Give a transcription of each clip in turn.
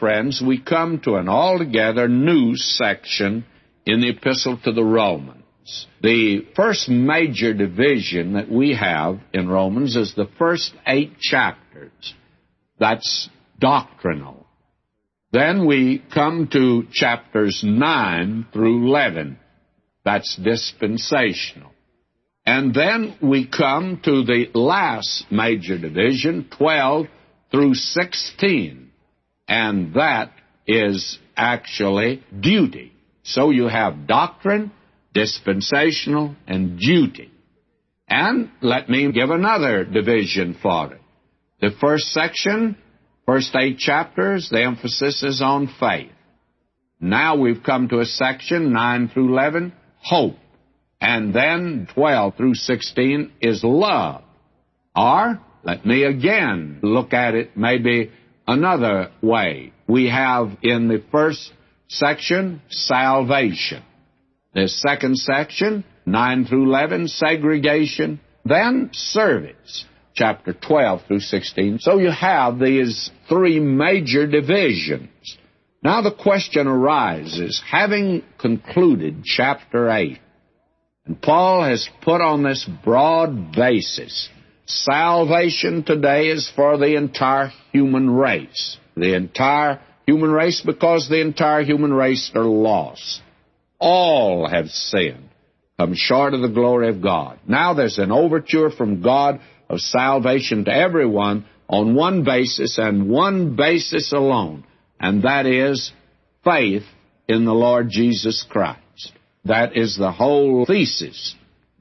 friends, we come to an altogether new section in the Epistle to the Romans. The first major division that we have in Romans is the first 8 chapters. That's doctrinal. Then we come to chapters 9 through 11. That's dispensational. And then we come to the last major division, 12 through 16. And that is actually duty. So you have doctrine, dispensational, and duty. And let me give another division for it. The first section, first 8 chapters, the emphasis is on faith. Now we've come to a section, 9 through 11, hope. And then 12 through 16 is love. Or, let me again look at it maybe another way. We have in the first section, salvation. The second section, 9 through 11, segregation. Then service, chapter 12 through 16. So you have these 3 major divisions. Now the question arises, having concluded chapter 8, and Paul has put on this broad basis, salvation today is for the entire human race. The entire human race, because the entire human race are lost. All have sinned, come short of the glory of God. Now there's an overture from God of salvation to everyone on one basis and one basis alone, and that is faith in the Lord Jesus Christ. That is the whole thesis.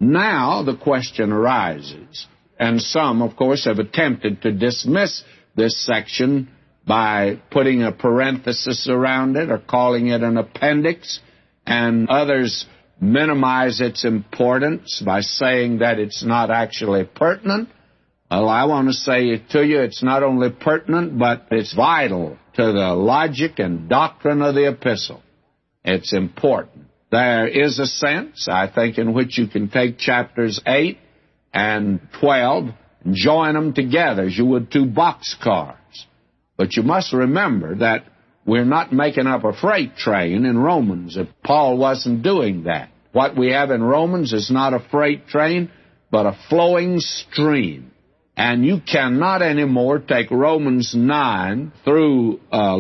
Now the question arises, and some, of course, have attempted to dismiss this section by putting a parenthesis around it or calling it an appendix, and others minimize its importance by saying that it's not actually pertinent. Well, I want to say to you, it's not only pertinent, but it's vital to the logic and doctrine of the epistle. It's important. There is a sense, I think, in which you can take chapters 8 and 12 and join them together as you would 2 boxcars. But you must remember that we're not making up a freight train in Romans. Paul wasn't doing that. What we have in Romans is not a freight train, but a flowing stream. And you cannot anymore take Romans 9 through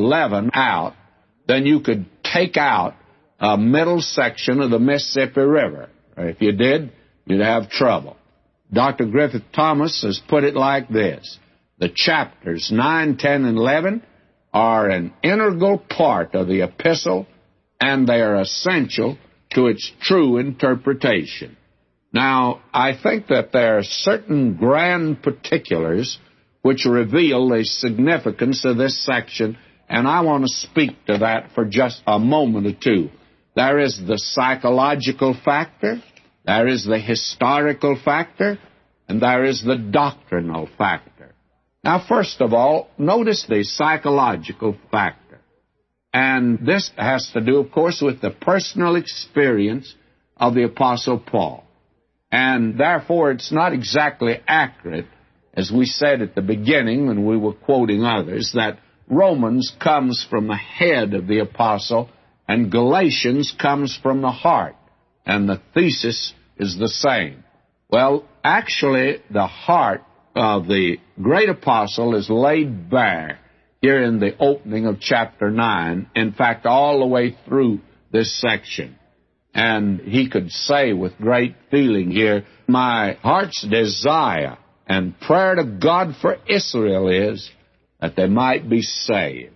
11 out than you could take out a middle section of the Mississippi River. If you did, you'd have trouble. Dr. Griffith Thomas has put it like this. The chapters 9, 10, and 11 are an integral part of the epistle, and they are essential to its true interpretation. Now, I think that there are certain grand particulars which reveal the significance of this section, and I want to speak to that for just a moment or two. There is the psychological factor, there is the historical factor, and there is the doctrinal factor. Now, first of all, notice the psychological factor. And this has to do, of course, with the personal experience of the Apostle Paul. And therefore, it's not exactly accurate, as we said at the beginning when we were quoting others, that Romans comes from the head of the apostle and Galatians comes from the heart, and the thesis is the same. Well, actually, the heart of the great apostle is laid bare here in the opening of chapter 9, in fact, all the way through this section. And he could say with great feeling here, my heart's desire and prayer to God for Israel is that they might be saved.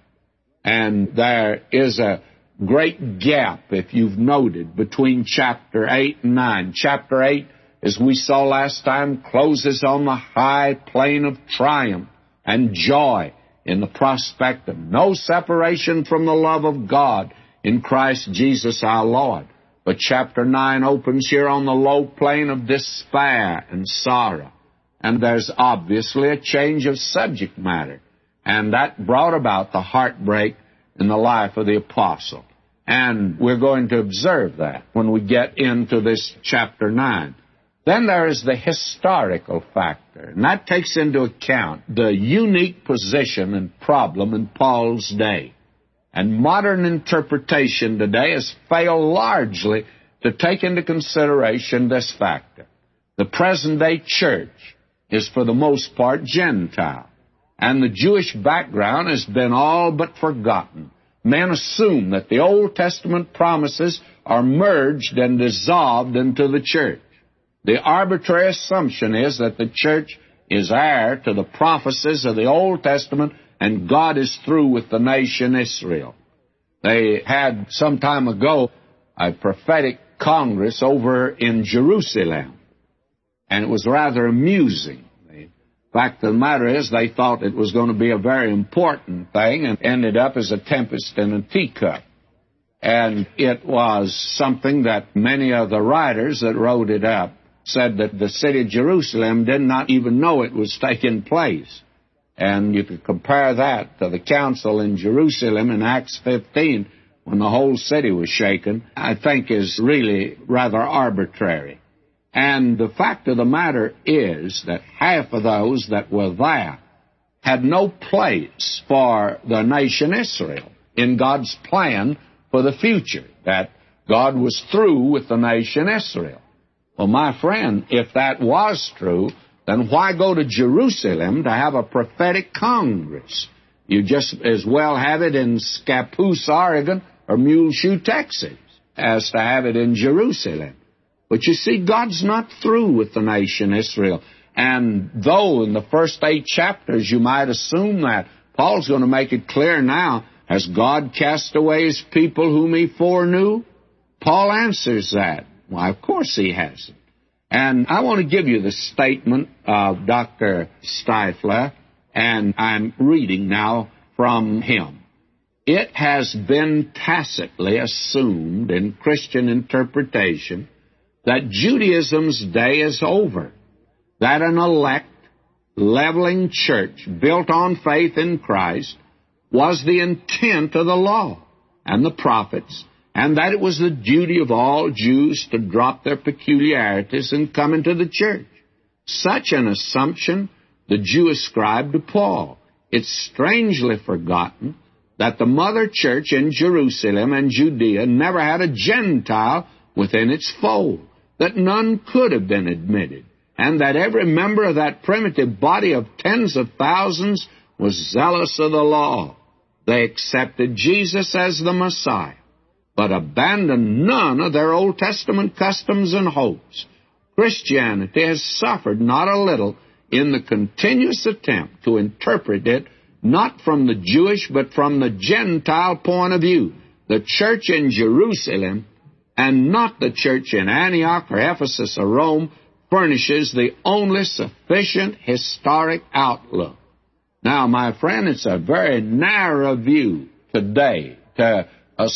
And there is a great gap, if you've noted, between chapter 8 and 9. Chapter 8, as we saw last time, closes on the high plane of triumph and joy in the prospect of no separation from the love of God in Christ Jesus our Lord. But chapter 9 opens here on the low plane of despair and sorrow. And there's obviously a change of subject matter. And that brought about the heartbreak in the life of the apostle. And we're going to observe that when we get into this chapter 9. Then there is the historical factor, and that takes into account the unique position and problem in Paul's day. And modern interpretation today has failed largely to take into consideration this factor. The present-day church is for the most part Gentile, and the Jewish background has been all but forgotten. Men assume that the Old Testament promises are merged and dissolved into the church. The arbitrary assumption is that the church is heir to the prophecies of the Old Testament and God is through with the nation Israel. They had some time ago a prophetic congress over in Jerusalem, and it was rather amusing. The fact of the matter is they thought it was going to be a very important thing and ended up as a tempest in a teacup. And it was something that many of the writers that wrote it up said that the city of Jerusalem did not even know it was taking place. And you could compare that to the council in Jerusalem in Acts 15 when the whole city was shaken, I think is really rather arbitrary. And the fact of the matter is that half of those that were there had no place for the nation Israel in God's plan for the future, that God was through with the nation Israel. Well, my friend, if that was true, then why go to Jerusalem to have a prophetic congress? You just as well have it in Scappoose, Oregon, or Muleshoe, Texas, as to have it in Jerusalem. But you see, God's not through with the nation Israel. And though in the first 8 chapters you might assume that, Paul's going to make it clear now, has God cast away His people whom He foreknew? Paul answers that. Why, of course He hasn't. And I want to give you the statement of Dr. Stifler, and I'm reading now from him. It has been tacitly assumed in Christian interpretation that Judaism's day is over, that an elect, leveling church built on faith in Christ was the intent of the law and the prophets, and that it was the duty of all Jews to drop their peculiarities and come into the church. Such an assumption the Jew ascribed to Paul. It's strangely forgotten that the mother church in Jerusalem and Judea never had a Gentile within its fold, that none could have been admitted, and that every member of that primitive body of tens of thousands was zealous of the law. They accepted Jesus as the Messiah, but abandoned none of their Old Testament customs and hopes. Christianity has suffered not a little in the continuous attempt to interpret it not from the Jewish but from the Gentile point of view. The church in Jerusalem and not the church in Antioch or Ephesus or Rome furnishes the only sufficient historic outlook. Now, my friend, it's a very narrow view today to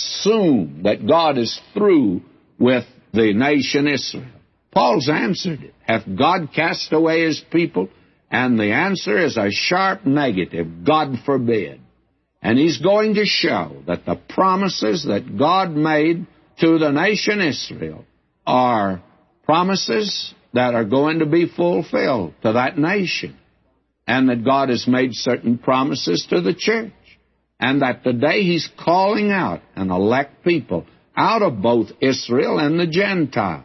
assume that God is through with the nation Israel. Paul's answered it. Hath God cast away His people? And the answer is a sharp negative. God forbid. And he's going to show that the promises that God made to the nation Israel are promises that are going to be fulfilled to that nation. And that God has made certain promises to the church. And that today He's calling out an elect people out of both Israel and the Gentiles.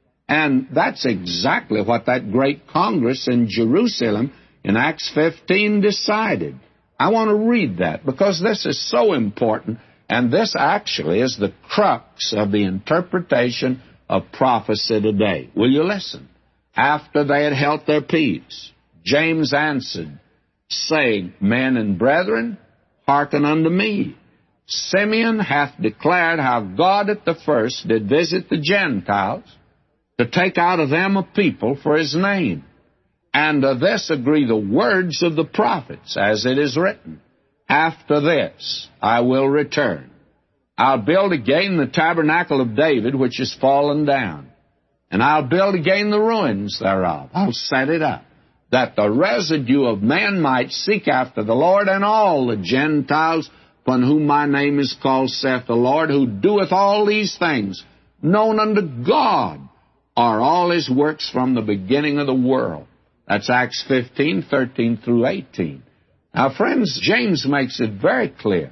And that's exactly what that great Congress in Jerusalem in Acts 15 decided. I want to read that because this is so important, and this actually is the crux of the interpretation of prophecy today. Will you listen? After they had held their peace, James answered, saying, Men and brethren, hearken unto me. Simeon hath declared how God at the first did visit the Gentiles, to take out of them a people for His name. And of this agree the words of the prophets, as it is written, After this I will return. I'll build again the tabernacle of David, which is fallen down. And I'll build again the ruins thereof. I'll set it up, that the residue of men might seek after the Lord, and all the Gentiles upon whom my name is called, saith the Lord, who doeth all these things, known unto God, are all His works from the beginning of the world. That's Acts 15, 13 through 18. Now, friends, James makes it very clear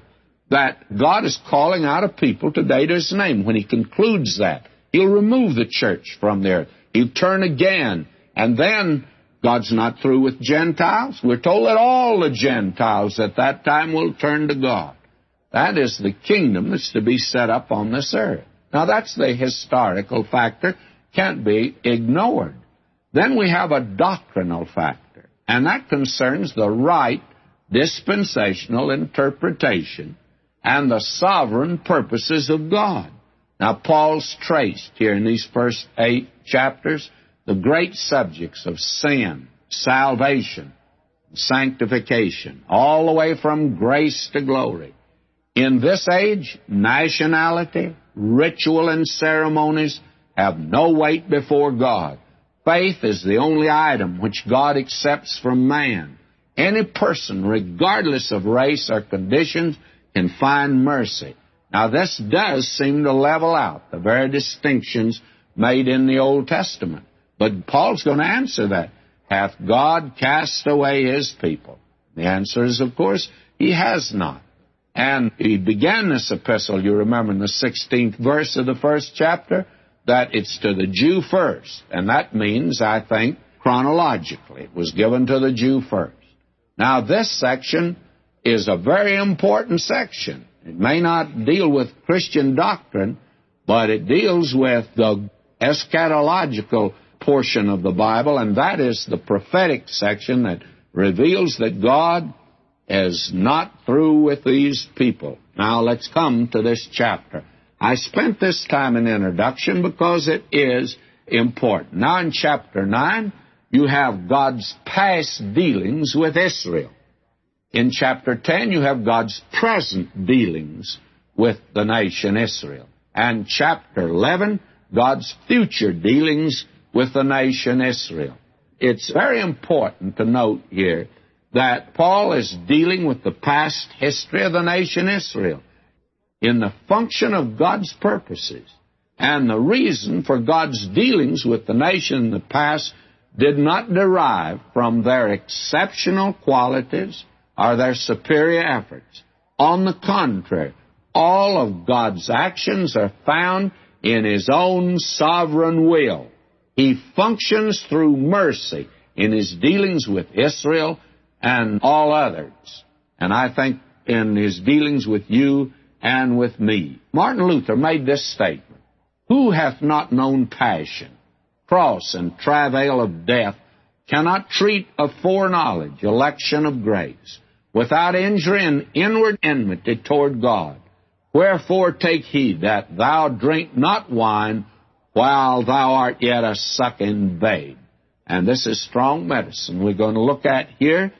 that God is calling out a people today to His name. When He concludes that, He'll remove the church from there. He'll turn again. And then God's not through with Gentiles. We're told that all the Gentiles at that time will turn to God. That is the kingdom that's to be set up on this earth. Now, that's the historical factor. Can't be ignored. Then we have a doctrinal factor, and that concerns the right dispensational interpretation and the sovereign purposes of God. Now, Paul's traced here in these first 8 chapters the great subjects of sin, salvation, sanctification, all the way from grace to glory. In this age, nationality, ritual, and ceremonies have no weight before God. Faith is the only item which God accepts from man. Any person, regardless of race or conditions, can find mercy. Now, this does seem to level out the very distinctions made in the Old Testament. But Paul's going to answer that. Hath God cast away His people? The answer is, of course, He has not. And he began this epistle, you remember, in the 16th verse of the first chapter, that it's to the Jew first. And that means, I think, chronologically, it was given to the Jew first. Now, this section is a very important section. It may not deal with Christian doctrine, but it deals with the eschatological portion of the Bible, and that is the prophetic section that reveals that God is not through with these people. Now, let's come to this chapter. I spent this time in introduction because it is important. Now, in chapter 9, you have God's past dealings with Israel. In chapter 10, you have God's present dealings with the nation Israel. And chapter 11, God's future dealings with the nation Israel. It's very important to note here that Paul is dealing with the past history of the nation Israel in the function of God's purposes. And the reason for God's dealings with the nation in the past did not derive from their exceptional qualities or their superior efforts. On the contrary, all of God's actions are found in His own sovereign will. He functions through mercy in His dealings with Israel and all others. And I think in His dealings with you and with me. Martin Luther made this statement: who hath not known passion, cross, and travail of death cannot treat of foreknowledge, election of grace, without injury and inward enmity toward God. Wherefore take heed that thou drink not wine while thou art yet a sucking babe. And this is strong medicine we're going to look at here.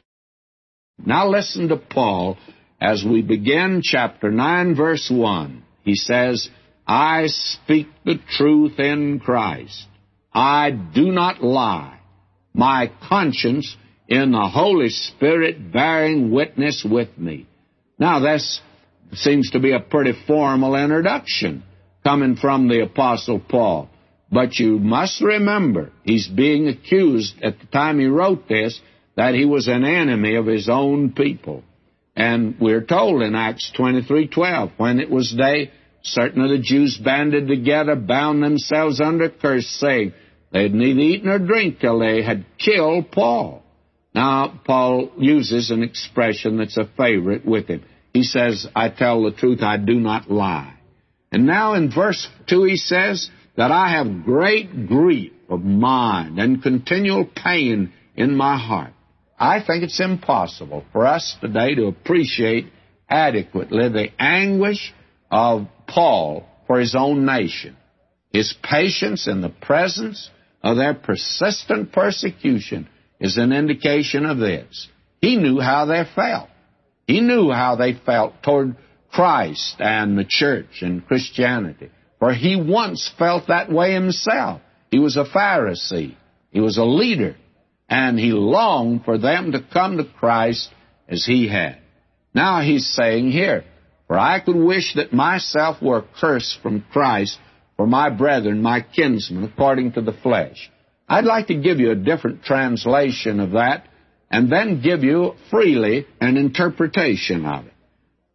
Now listen to Paul as we begin chapter 9, verse 1. He says, I speak the truth in Christ. I do not lie. My conscience in the Holy Spirit bearing witness with me. Now this seems to be a pretty formal introduction coming from the Apostle Paul. But you must remember, he's being accused at the time he wrote this that he was an enemy of his own people. And we're told in Acts 23:12, when it was day, certain of the Jews banded together, bound themselves under curse, saying they had neither eat nor drink till they had killed Paul. Now, Paul uses an expression that's a favorite with him. He says, I tell the truth, I do not lie. And now in verse 2 he says that I have great grief of mind and continual pain in my heart. I think it's impossible for us today to appreciate adequately the anguish of Paul for his own nation. His patience in the presence of their persistent persecution is an indication of this. He knew how they felt. He knew how they felt toward Christ and the church and Christianity. For he once felt that way himself. He was a Pharisee. He was a leader. And he longed for them to come to Christ as he had. Now he's saying here, for I could wish that myself were cursed from Christ for my brethren, my kinsmen, according to the flesh. I'd like to give you a different translation of that and then give you freely an interpretation of it.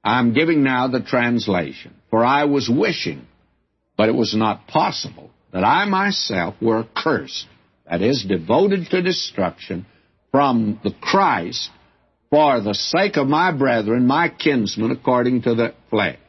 I'm giving now the translation. For I was wishing, but it was not possible, that I myself were accursed, that is, devoted to destruction, from the Christ, for the sake of my brethren, my kinsmen, according to the flesh.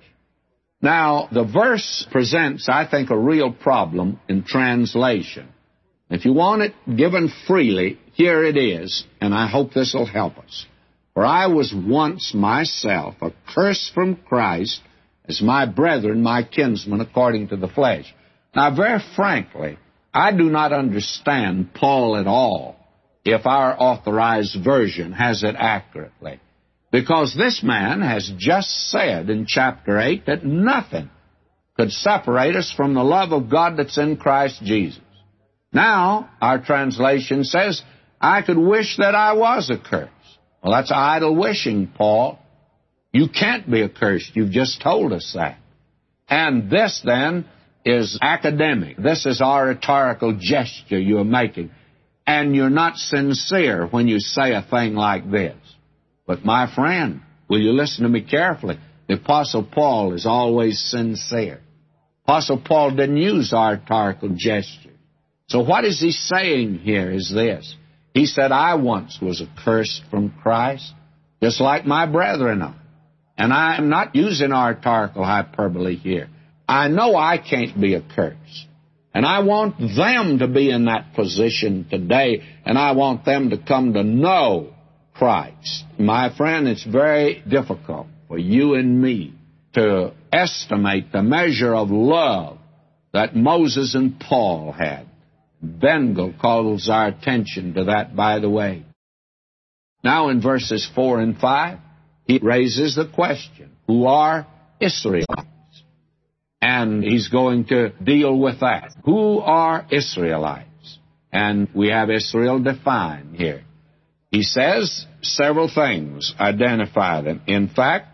Now, the verse presents, I think, a real problem in translation. If you want it given freely, here it is, and I hope this will help us. For I was once myself accursed from Christ, as my brethren, my kinsmen, according to the flesh. Now, very frankly, I do not understand Paul at all, if our authorized version has it accurately. Because this man has just said in chapter 8 that nothing could separate us from the love of God that's in Christ Jesus. Now, our translation says, I could wish that I was accursed. Well, that's idle wishing, Paul. You can't be accursed. You've just told us that. And this, then, is academic. This is oratorical gesture you're making. And you're not sincere when you say a thing like this. But, my friend, will you listen to me carefully? The Apostle Paul is always sincere. Apostle Paul didn't use oratorical gestures. So what is he saying here is this. He said, I once was accursed from Christ, just like my brethren are. And I am not using oratorical hyperbole here. I know I can't be accursed. And I want them to be in that position today, and I want them to come to know Christ. My friend, it's very difficult for you and me to estimate the measure of love that Moses and Paul had. Bengel calls our attention to that, by the way. Now in verses 4 and 5, he raises the question, who are Israelites? And he's going to deal with that. Who are Israelites? And we have Israel defined here. He says several things identify them. In fact,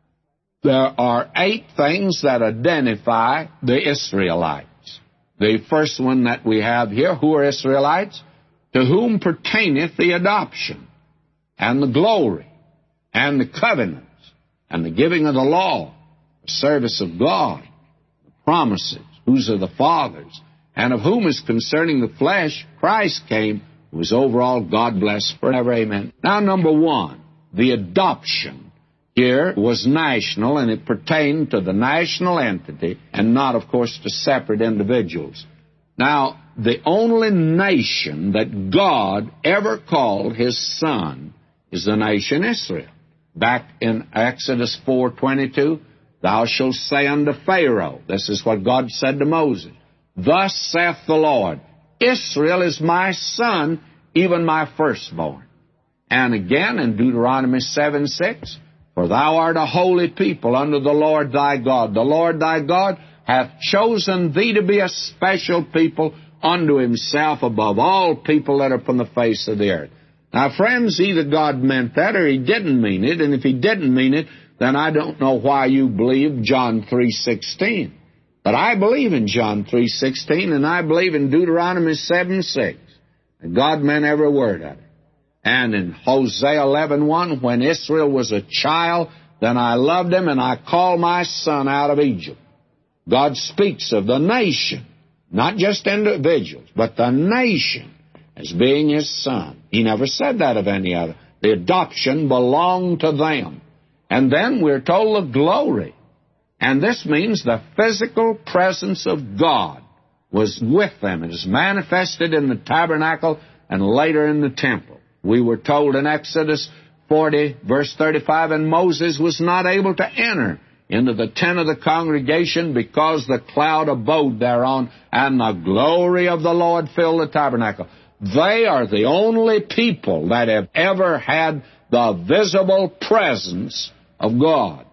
there are 8 things that identify the Israelites. The first one that we have here, who are Israelites? To whom pertaineth the adoption, and the glory, and the covenants, and the giving of the law, the service of God, the promises, whose are the fathers, and of whom is concerning the flesh, Christ came, who is over all, God bless forever, amen. Now, number 1, the adoption here was national, and it pertained to the national entity and not, of course, to separate individuals. Now, the only nation that God ever called His Son is the nation Israel. Back in Exodus 4:22, thou shalt say unto Pharaoh, this is what God said to Moses, thus saith the Lord, Israel is my son, even my firstborn. And again in Deuteronomy 7:6, for thou art a holy people unto the Lord thy God. The Lord thy God hath chosen thee to be a special people unto Himself above all people that are upon the face of the earth. Now, friends, either God meant that or He didn't mean it, and if He didn't mean it, then I don't know why you believe John 3:16. But I believe in John 3:16, and I believe in Deuteronomy 7:6. And God meant every word of it. And in Hosea 11:1, when Israel was a child, then I loved him, and I called my son out of Egypt. God speaks of the nation, not just individuals, but the nation as being His son. He never said that of any other. The adoption belonged to them. And then we're told the glory. And this means the physical presence of God was with them. It is manifested in the tabernacle and later in the temple. We were told in Exodus 40, verse 35, and Moses was not able to enter into the tent of the congregation because the cloud abode thereon, and the glory of the Lord filled the tabernacle. They are the only people that have ever had the visible presence of God.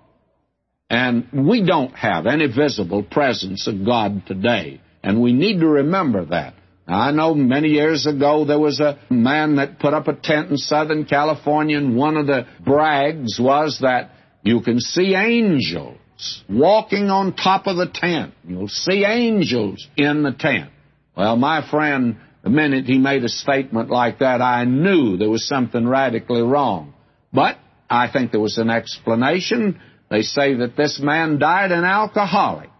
And we don't have any visible presence of God today, and we need to remember that. I know many years ago there was a man that put up a tent in Southern California, and one of the brags was that you can see angels walking on top of the tent. You'll see angels in the tent. Well, my friend, the minute he made a statement like that, I knew there was something radically wrong. But I think there was an explanation They say that this man died an alcoholic.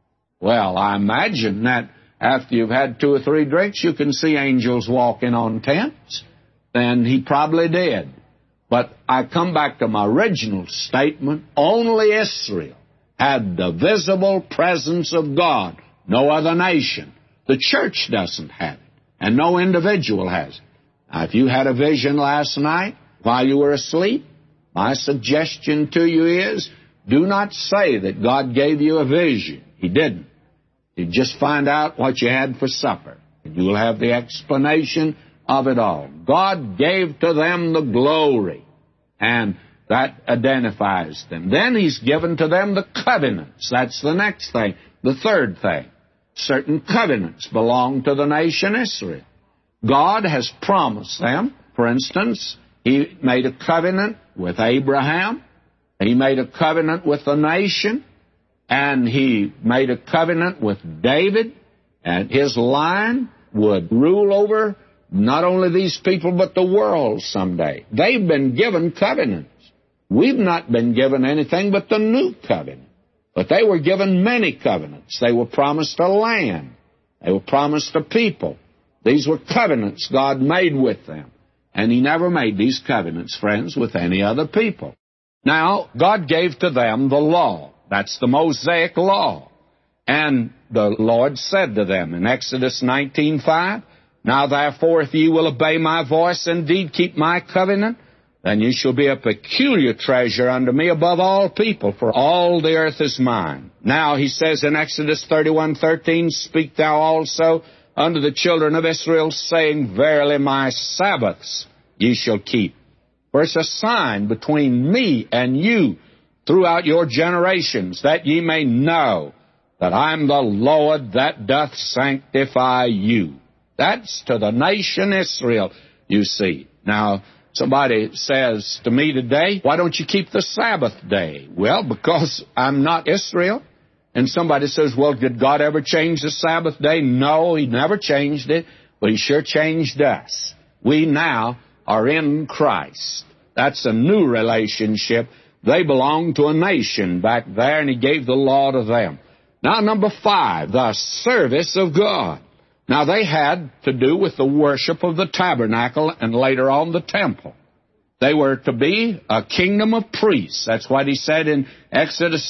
Well, I imagine that after you've had 2 or 3 drinks, you can see angels walking on tents. Then he probably did. But I come back to my original statement. Only Israel had the visible presence of God. No other nation. The church doesn't have it, and no individual has it. Now, if you had a vision last night while you were asleep, my suggestion to you is, do not say that God gave you a vision. He didn't. You just find out what you had for supper, and you'll have the explanation of it all. God gave to them the glory, and that identifies them. Then He's given to them the covenants. That's the next thing, the third thing. Certain covenants belong to the nation Israel. God has promised them. For instance, He made a covenant with Abraham. He made a covenant with the nation. And He made a covenant with David. And his line would rule over not only these people, but the world someday. They've been given covenants. We've not been given anything but the new covenant. But they were given many covenants. They were promised a land. They were promised a people. These were covenants God made with them. And He never made these covenants, friends, with any other people. Now, God gave to them the law. That's the Mosaic law. And the Lord said to them in Exodus 19:5, Now therefore, if ye will obey my voice, indeed keep my covenant, then you shall be a peculiar treasure unto me above all people, for all the earth is mine. Now, He says in Exodus 31:13, Speak thou also unto the children of Israel, saying, Verily my Sabbaths ye shall keep. For it's a sign between me and you throughout your generations, that ye may know that I am the Lord that doth sanctify you. That's to the nation Israel, you see. Now, somebody says to me today, why don't you keep the Sabbath day? Well, because I'm not Israel. And somebody says, well, did God ever change the Sabbath day? No, He never changed it, but He sure changed us. We now are in Christ. That's a new relationship. They belong to a nation back there, and He gave the law to them. Now, number 5, the service of God. Now, they had to do with the worship of the tabernacle and later on the temple. They were to be a kingdom of priests. That's what He said in Exodus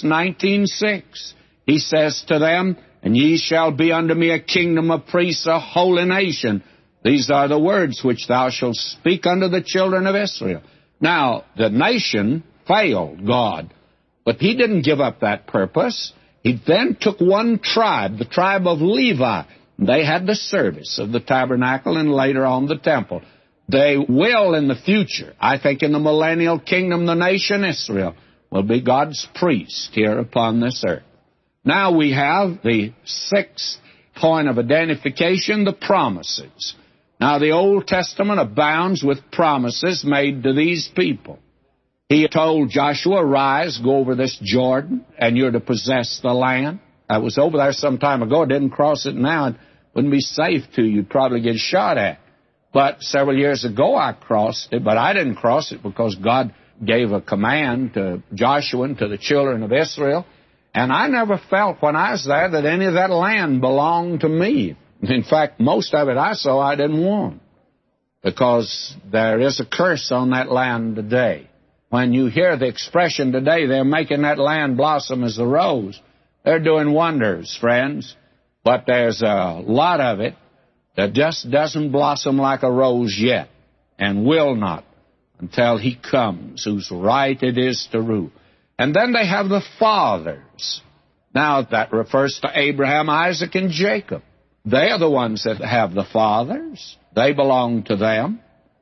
19:6. He says to them, And ye shall be unto me a kingdom of priests, a holy nation. These are the words which thou shalt speak unto the children of Israel. Now, the nation failed God, but He didn't give up that purpose. He then took one tribe, the tribe of Levi. They had the service of the tabernacle and later on the temple. They will in the future, I think in the millennial kingdom, the nation Israel will be God's priest here upon this earth. Now we have the 6th point of identification, the promises. Now the Old Testament abounds with promises made to these people. He told Joshua, Rise, go over this Jordan, and you're to possess the land. I was over there some time ago. I didn't cross it now. It wouldn't be safe to. You'd probably get shot at. But several years ago I crossed it, but I didn't cross it because God gave a command to Joshua and to the children of Israel. And I never felt when I was there that any of that land belonged to me. In fact, most of it I saw I didn't want, because there is a curse on that land today. When you hear the expression today, they're making that land blossom as a rose, they're doing wonders, friends. But there's a lot of it that just doesn't blossom like a rose yet, and will not until He comes, whose right it is to rule. And then they have the fathers. Now, that refers to Abraham, Isaac, and Jacob. They are the ones that have the fathers. They belong to them.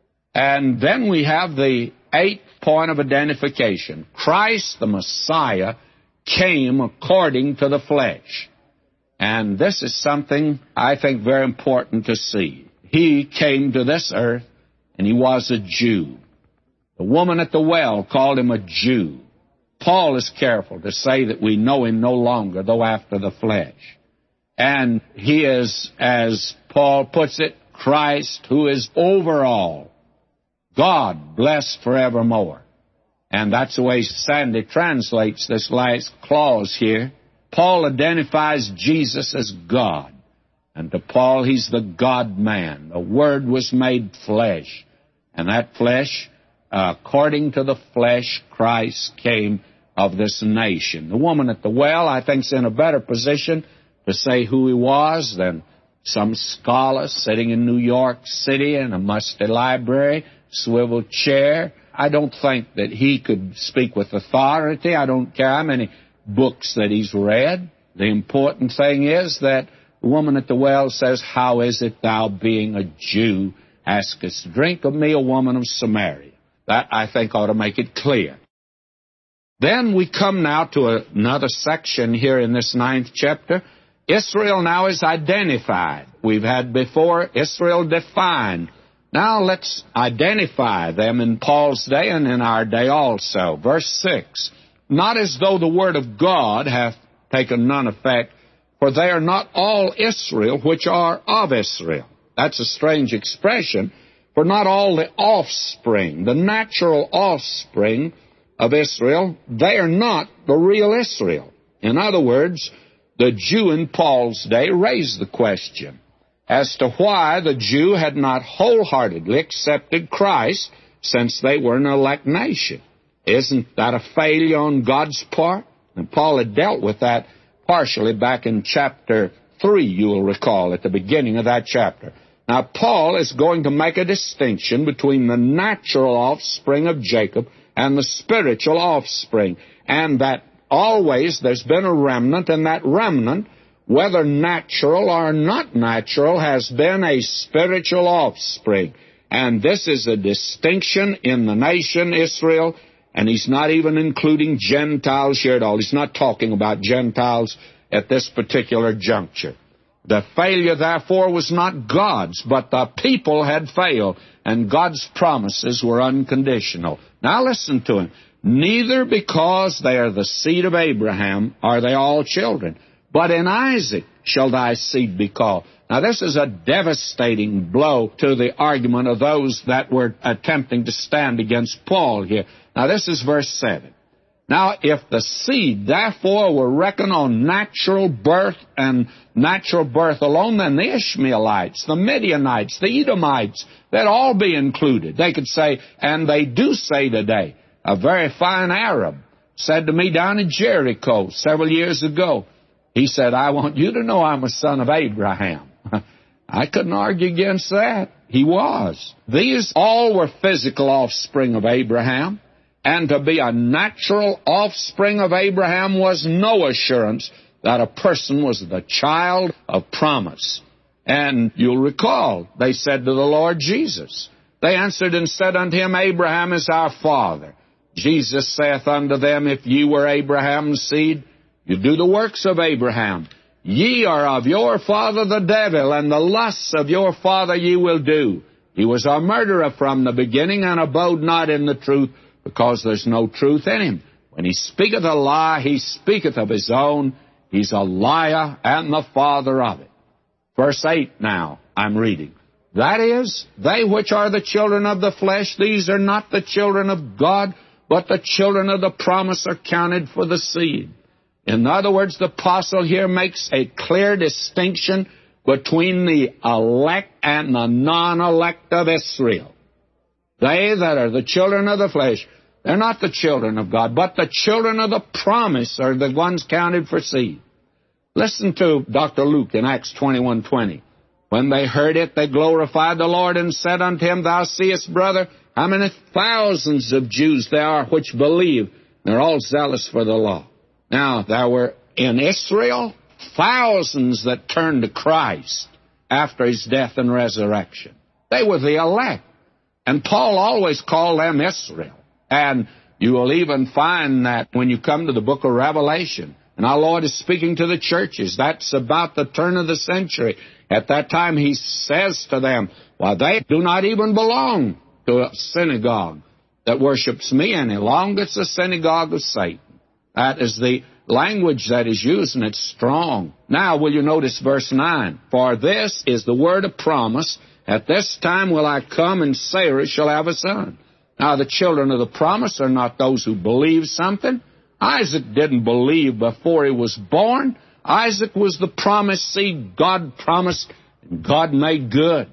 And then we have the 8th point of identification. Christ, the Messiah, came according to the flesh. And this is something I think very important to see. He came to this earth, and He was a Jew. The woman at the well called Him a Jew. Paul is careful to say that we know Him no longer, though after the flesh. And He is, as Paul puts it, Christ, who is over all, God blessed forevermore. And that's the way Sandy translates this last clause here. Paul identifies Jesus as God. And to Paul, he's the God-man. The Word was made flesh. And that flesh, according to the flesh, Christ came of this nation. The woman at the well, I think, is in a better position to say who he was than some scholar sitting in New York City in a musty library, swivel chair. I don't think that he could speak with authority. I don't care how many books that he's read. The important thing is that the woman at the well says, "How is it thou, being a Jew, askest drink of me, a woman of Samaria?" That, I think, ought to make it clear. Then we come now to another section here in this 9th chapter. Israel now is identified. We've had before Israel defined. Now let's identify them in Paul's day and in our day also. Verse 6, "Not as though the word of God hath taken none effect, for they are not all Israel which are of Israel." That's a strange expression, for not all the offspring, the natural offspring of Israel, they are not the real Israel. In other words, the Jew in Paul's day raised the question as to why the Jew had not wholeheartedly accepted Christ since they were an elect nation. Isn't that a failure on God's part? And Paul had dealt with that partially back in chapter 3, you will recall, at the beginning of that chapter. Now, Paul is going to make a distinction between the natural offspring of Jacob and the spiritual offspring, and that always there's been a remnant, and that remnant, whether natural or not natural, has been a spiritual offspring. And this is a distinction in the nation Israel, and he's not even including Gentiles here at all. He's not talking about Gentiles at this particular juncture. The failure, therefore, was not God's, but the people had failed, and God's promises were unconditional. Now listen to him. "Neither because they are the seed of Abraham are they all children, but in Isaac shall thy seed be called." Now this is a devastating blow to the argument of those that were attempting to stand against Paul here. Now this is verse 7. "Now if the seed therefore were reckoned on natural birth and natural birth alone, then the Ishmaelites, the Midianites, the Edomites, they'd all be included." They could say, and they do say today, a very fine Arab said to me down in Jericho several years ago, he said, "I want you to know I'm a son of Abraham." I couldn't argue against that. He was. These all were physical offspring of Abraham, and to be a natural offspring of Abraham was no assurance that a person was the child of promise. And you'll recall, they said to the Lord Jesus, they answered and said unto him, "Abraham is our father." Jesus saith unto them, "If ye were Abraham's seed, you do the works of Abraham. Ye are of your father the devil, and the lusts of your father ye will do. He was a murderer from the beginning, and abode not in the truth, because there's no truth in him. When he speaketh a lie, he speaketh of his own. He's a liar and the father of it." Verse 8 now, I'm reading. "That is, they which are the children of the flesh, these are not the children of God, but the children of the promise are counted for the seed." In other words, the apostle here makes a clear distinction between the elect and the non-elect of Israel. They that are the children of the flesh, they're not the children of God, but the children of the promise are the ones counted for seed. Listen to Dr. Luke in Acts 21:20. "When they heard it, they glorified the Lord and said unto him, Thou seest, brother, how many thousands of Jews there are which believe. They're all zealous for the law." Now, there were in Israel thousands that turned to Christ after his death and resurrection. They were the elect. And Paul always called them Israel. And you will even find that when you come to the book of Revelation, and our Lord is speaking to the churches, that's about the turn of the century. At that time, he says to them, well, they do not even belong to a synagogue that worships me any longer. It's a synagogue of Satan. That is the language that is used, and it's strong. Now, will you notice verse 9? "For this is the word of promise. At this time will I come, and Sarah shall have a son." Now, the children of the promise are not those who believe something. Isaac didn't believe before he was born. Isaac was the promised seed God promised, and God made good.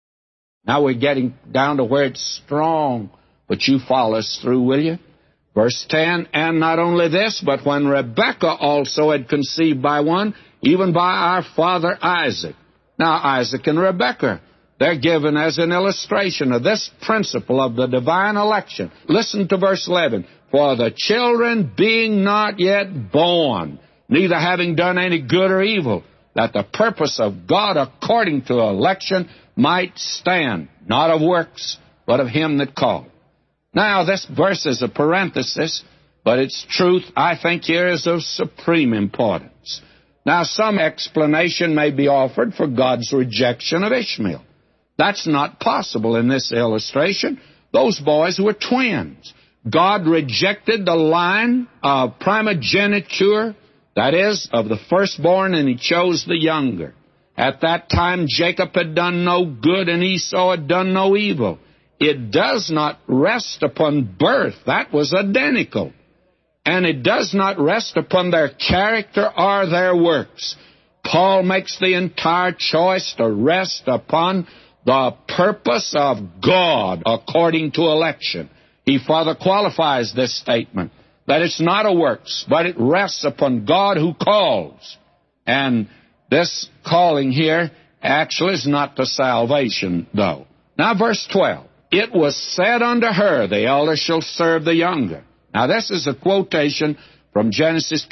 Now we're getting down to where it's strong, but you follow us through, will you? Verse 10, and not only this, but when Rebekah also had conceived by one, even by our father Isaac. Now, Isaac and Rebekah, they're given as an illustration of this principle of the divine election. Listen to verse 11. For the children being not yet born, neither having done any good or evil, that the purpose of God according to election might stand, not of works, but of him that called. Now, this verse is a parenthesis, but its truth, I think, here is of supreme importance. Now, some explanation may be offered for God's rejection of Ishmael. That's not possible in this illustration. Those boys were twins. God rejected the line of primogeniture, that is, of the firstborn, and he chose the younger. At that time, Jacob had done no good, and Esau had done no evil. It does not rest upon birth. That was identical. And it does not rest upon their character or their works. Paul makes the entire choice to rest upon the purpose of God according to election. He further qualifies this statement, that it's not a works, but it rests upon God who calls. And this calling here actually is not to salvation, though. Now, verse 12. It was said unto her, the elder shall serve the younger. Now, this is a quotation from Genesis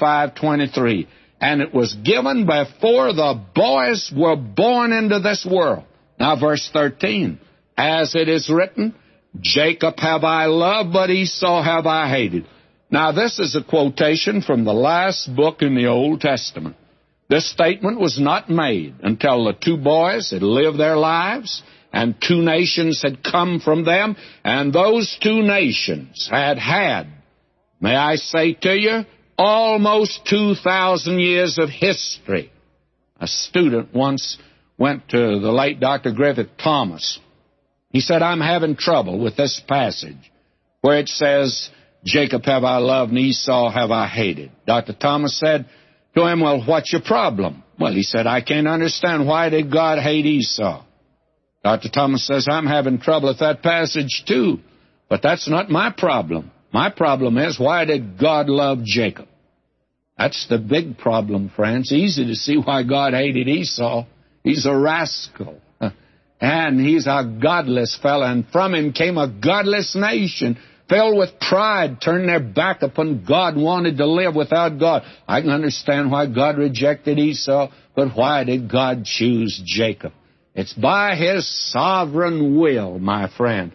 25:23. And it was given before the boys were born into this world. Now, verse 13. As it is written, Jacob have I loved, but Esau have I hated. Now, this is a quotation from the last book in the Old Testament. This statement was not made until the two boys had lived their lives, and two nations had come from them, and those two nations had, may I say to you, almost 2,000 years of history. A student once went to the late Dr. Griffith Thomas. He said, I'm having trouble with this passage where it says, Jacob have I loved and Esau have I hated. Dr. Thomas said to him, well, what's your problem? Well, he said, I can't understand, why did God hate Esau? Dr. Thomas says, I'm having trouble with that passage too, but that's not my problem. My problem is, why did God love Jacob? That's the big problem, friends. Easy to see why God hated Esau. He's a rascal, and he's a godless fellow, and from him came a godless nation, filled with pride, turned their back upon God, wanted to live without God. I can understand why God rejected Esau, but why did God choose Jacob? It's by his sovereign will, my friend.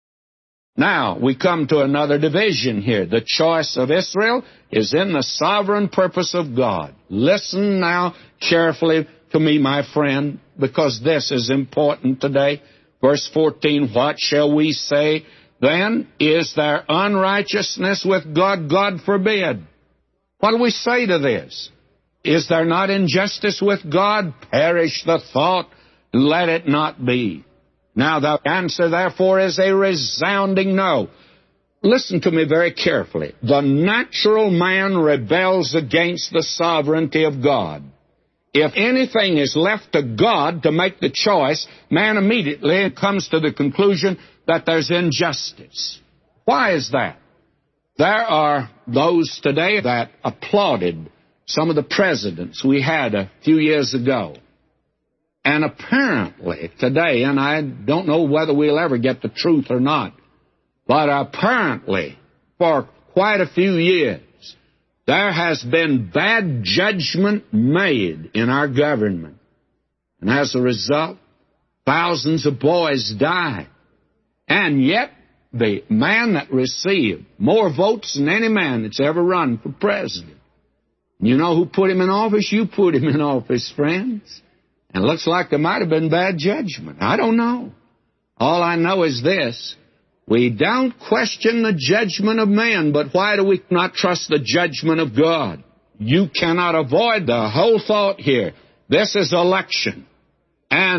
Now, we come to another division here. The choice of Israel is in the sovereign purpose of God. Listen now carefully to me, my friend, because this is important today. Verse 14, what shall we say then? Is there unrighteousness with God? God forbid. What do we say to this? Is there not injustice with God? Perish the thought. Let it not be. Now, the answer, therefore, is a resounding no. Listen to me very carefully. The natural man rebels against the sovereignty of God. If anything is left to God to make the choice, man immediately comes to the conclusion that there's injustice. Why is that? There are those today that applauded some of the presidents we had a few years ago. And apparently today, and I don't know whether we'll ever get the truth or not, but apparently for quite a few years, there has been bad judgment made in our government. And as a result, thousands of boys died. And yet, the man that received more votes than any man that's ever run for president. You know who put him in office? You put him in office, friends. And it looks like there might have been bad judgment. I don't know. All I know is this. We don't question the judgment of man, but why do we not trust the judgment of God? You cannot avoid the whole thought here. This is election. And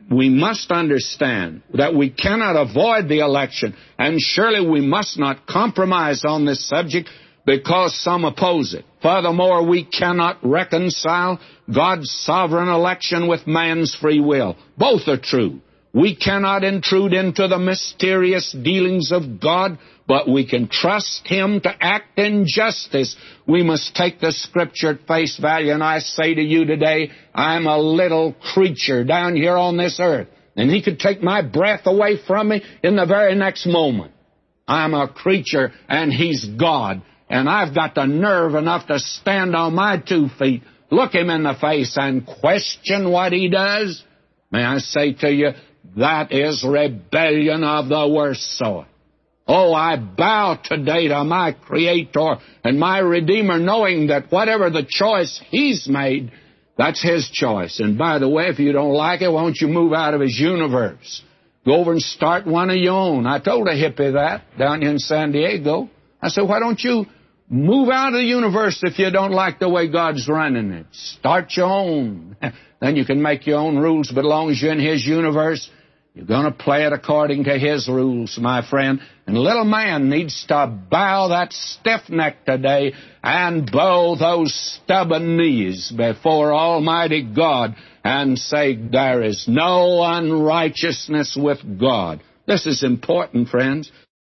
we must understand that we cannot avoid the election, and surely we must not compromise on this subject because some oppose it. Furthermore, we cannot reconcile God's sovereign election with man's free will. Both are true. We cannot intrude into the mysterious dealings of God, but we can trust Him to act in justice. We must take the Scripture at face value, and I say to you today, I'm a little creature down here on this earth, and He could take my breath away from me in the very next moment. I'm a creature, and He's God, and I've got the nerve enough to stand on my 2 feet, look Him in the face, and question what He does. May I say to you, that is rebellion of the worst sort. Oh, I bow today to my Creator and my Redeemer, knowing that whatever the choice He's made, that's His choice. And by the way, if you don't like it, why don't you move out of His universe? Go over and start one of your own. I told a hippie that down here in San Diego. I said, why don't you move out of the universe if you don't like the way God's running it? Start your own. Then you can make your own rules, but as long as you're in His universe, you're going to play it according to His rules, my friend. And little man needs to bow that stiff neck today and bow those stubborn knees before Almighty God and say, there is no unrighteousness with God. This is important, friends.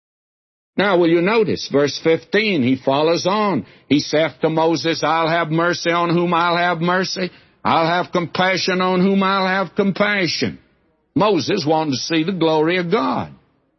Now, will you notice, verse 15, he follows on. He saith to Moses, I'll have mercy on whom I'll have mercy. I'll have compassion on whom I'll have compassion. Moses wanted to see the glory of God.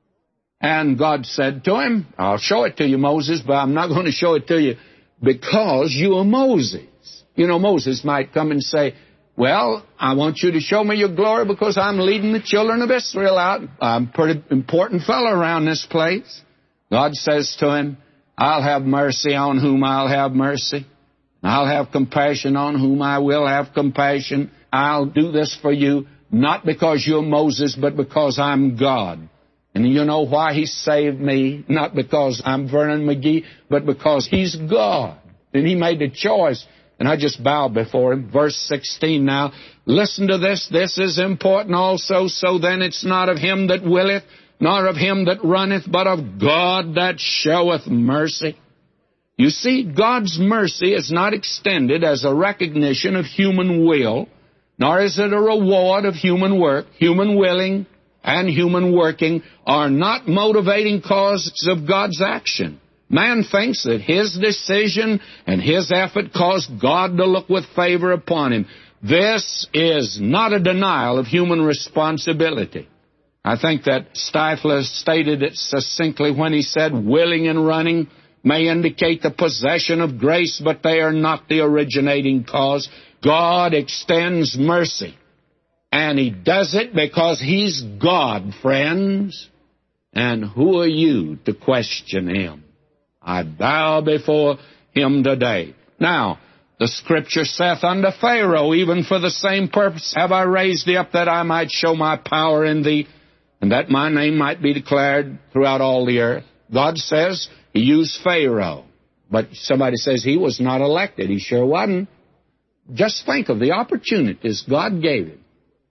And God said to him, I'll show it to you, Moses, but I'm not going to show it to you because you are Moses. You know, Moses might come and say, well, I want you to show me your glory because I'm leading the children of Israel out. I'm a pretty important fellow around this place. God says to him, I'll have mercy on whom I'll have mercy. I'll have compassion on whom I will have compassion. I'll do this for you, not because you're Moses, but because I'm God. And you know why He saved me? Not because I'm Vernon McGee, but because He's God. And He made a choice. And I just bow before Him. Verse 16 now. Listen to this. This is important also. So then it's not of him that willeth, nor of him that runneth, but of God that showeth mercy. You see, God's mercy is not extended as a recognition of human will, nor is it a reward of human work. Human willing and human working are not motivating causes of God's action. Man thinks that his decision and his effort caused God to look with favor upon him. This is not a denial of human responsibility. I think that Stifler stated it succinctly when he said, willing and running may indicate the possession of grace, but they are not the originating cause. God extends mercy, and He does it because He's God, friends. And who are you to question Him? I bow before Him today. Now, the Scripture saith unto Pharaoh, even for the same purpose have I raised thee up, that I might show my power in thee, and that my name might be declared throughout all the earth. God says He used Pharaoh. But somebody says he was not elected. He sure wasn't. Just think of the opportunities God gave him.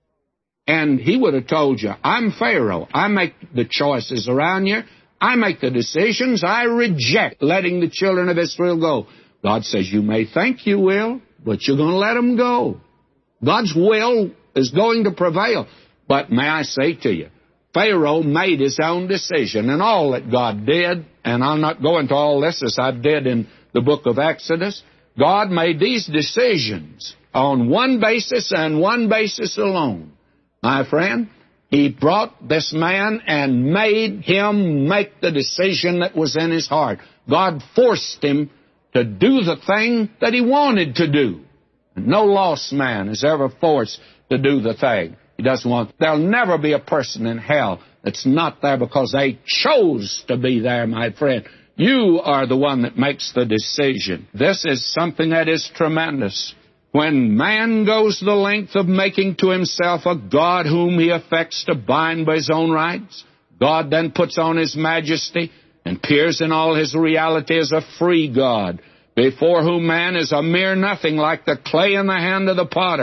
And he would have told you, I'm Pharaoh. I make the choices around here. I make the decisions. I reject letting the children of Israel go. God says, you may think you will, but you're going to let them go. God's will is going to prevail. But may I say to you, Pharaoh made his own decision, and all that God did, and I'll not go into all this as I did in the book of Exodus, God made these decisions on one basis and one basis alone. My friend, He brought this man and made him make the decision that was in his heart. God forced him to do the thing that he wanted to do. No lost man is ever forced to do the thing he doesn't want. There'll never be a person in hell that's not there because they chose to be there, my friend. You are the one that makes the decision. This is something that is tremendous. When man goes the length of making to himself a God whom he affects to bind by his own rights, God then puts on His majesty and appears in all His reality as a free God, before whom man is a mere nothing, like the clay in the hand of the potter.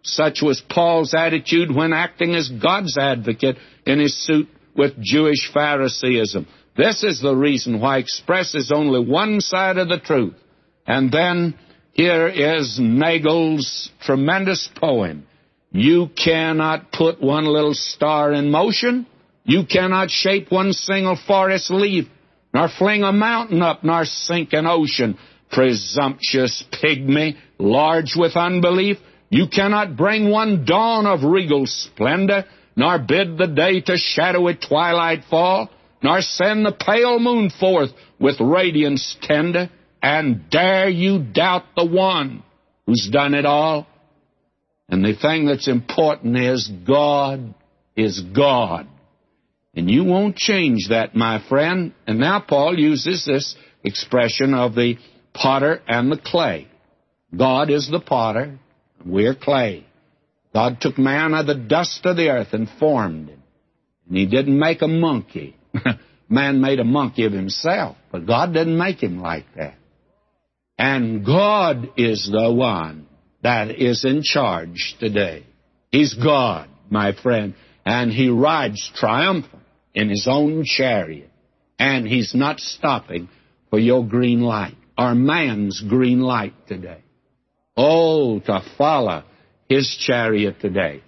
Such was Paul's attitude when acting as God's advocate in his suit with Jewish Phariseeism. This is the reason why he expresses only one side of the truth. And then here is Nagel's tremendous poem. You cannot put one little star in motion. You cannot shape one single forest leaf, nor fling a mountain up, nor sink an ocean. Presumptuous pygmy, large with unbelief, you cannot bring one dawn of regal splendor, nor bid the day to shadowy twilight fall, nor send the pale moon forth with radiance tender. And dare you doubt the one who's done it all? And the thing that's important is God is God. And you won't change that, my friend. And now Paul uses this expression of the potter and the clay. God is the potter, and we're clay. God took man out of the dust of the earth and formed him. And he didn't make a monkey. Man made a monkey of himself, but God didn't make him like that. And God is the one that is in charge today. He's God, my friend, and he rides triumphant in his own chariot. And he's not stopping for your green light, or man's green light today. Oh, to follow his chariot today.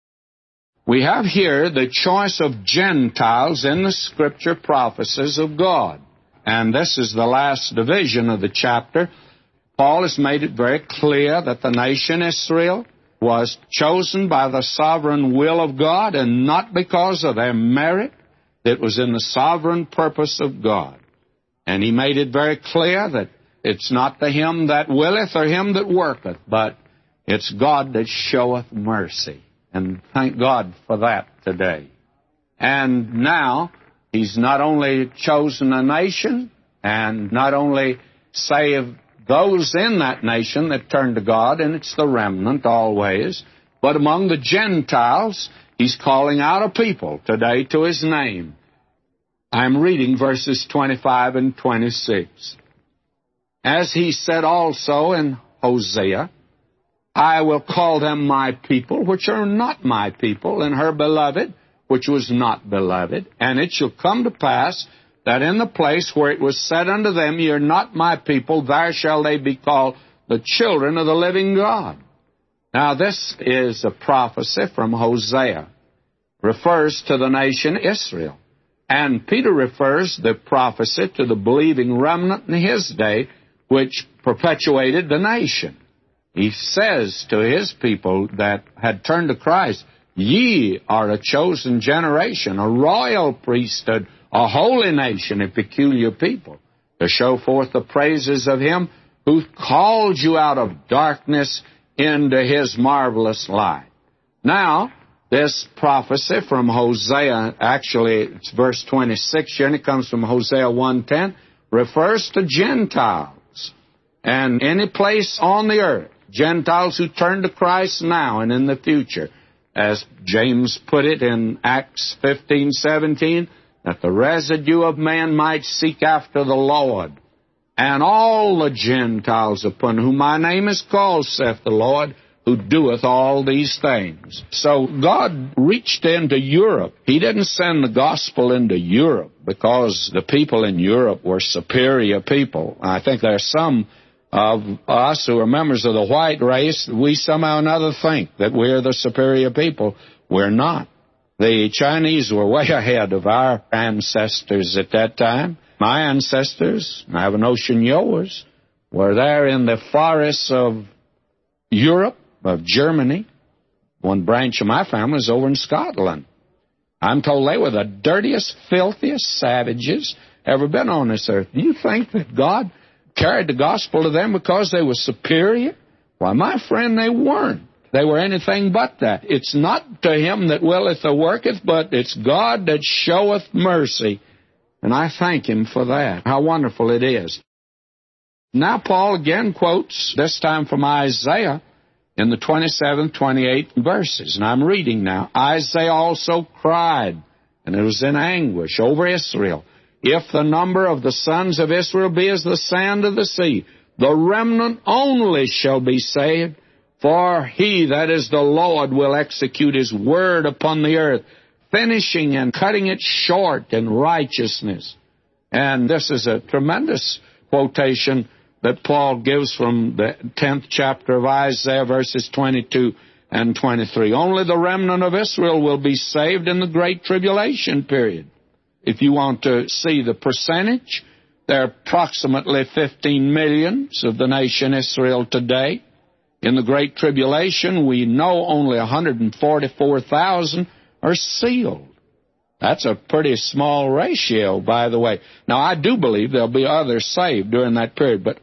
We have here the choice of Gentiles in the Scripture prophecies of God. And this is the last division of the chapter. Paul has made it very clear that the nation Israel was chosen by the sovereign will of God and not because of their merit. It was in the sovereign purpose of God. And he made it very clear that it's not to him that willeth or him that worketh, but it's God that showeth mercy. And thank God for that today. And now, he's not only chosen a nation and not only saved those in that nation that turn to God, and it's the remnant always, but among the Gentiles, he's calling out a people today to his name. I'm reading verses 25 and 26. As he said also in Hosea, I will call them my people, which are not my people, and her beloved, which was not beloved. And it shall come to pass that in the place where it was said unto them, Ye are not my people, there shall they be called the children of the living God. Now this is a prophecy from Hosea. Refers to the nation Israel. And Peter refers the prophecy to the believing remnant in his day, which perpetuated the nation. He says to his people that had turned to Christ, Ye are a chosen generation, a royal priesthood, a holy nation, a peculiar people, to show forth the praises of him who called you out of darkness into his marvelous light. Now, this prophecy from Hosea, actually it's verse 26 here, and it comes from Hosea 1:10, refers to Gentiles. And any place on the earth, Gentiles who turn to Christ now and in the future, as James put it in Acts 15:17, that the residue of man might seek after the Lord. And all the Gentiles upon whom my name is called, saith the Lord, who doeth all these things. So God reached into Europe. He didn't send the gospel into Europe because the people in Europe were superior people. I think there are some of us who are members of the white race, we somehow or another think that we're the superior people. We're not. The Chinese were way ahead of our ancestors at that time. My ancestors, I have a notion yours, were there in the forests of Europe, of Germany. One branch of my family is over in Scotland. I'm told they were the dirtiest, filthiest savages ever been on this earth. Do you think that God carried the gospel to them because they were superior? Why, my friend, they weren't. They were anything but that. It's not to him that willeth or worketh, but it's God that showeth mercy. And I thank him for that. How wonderful it is. Now Paul again quotes, this time from Isaiah, in the 27th, 28th verses. And I'm reading now. Isaiah also cried, and it was in anguish, over Israel. If the number of the sons of Israel be as the sand of the sea, the remnant only shall be saved. For he, that is the Lord, will execute his word upon the earth, finishing and cutting it short in righteousness. And this is a tremendous quotation that Paul gives from the 10th chapter of Isaiah, verses 22 and 23. Only the remnant of Israel will be saved in the great tribulation period. If you want to see the percentage, there are approximately 15 millions of the nation Israel today. In the great tribulation, we know only 144,000 are sealed. That's a pretty small ratio, by the way. Now, I do believe there'll be others saved during that period, but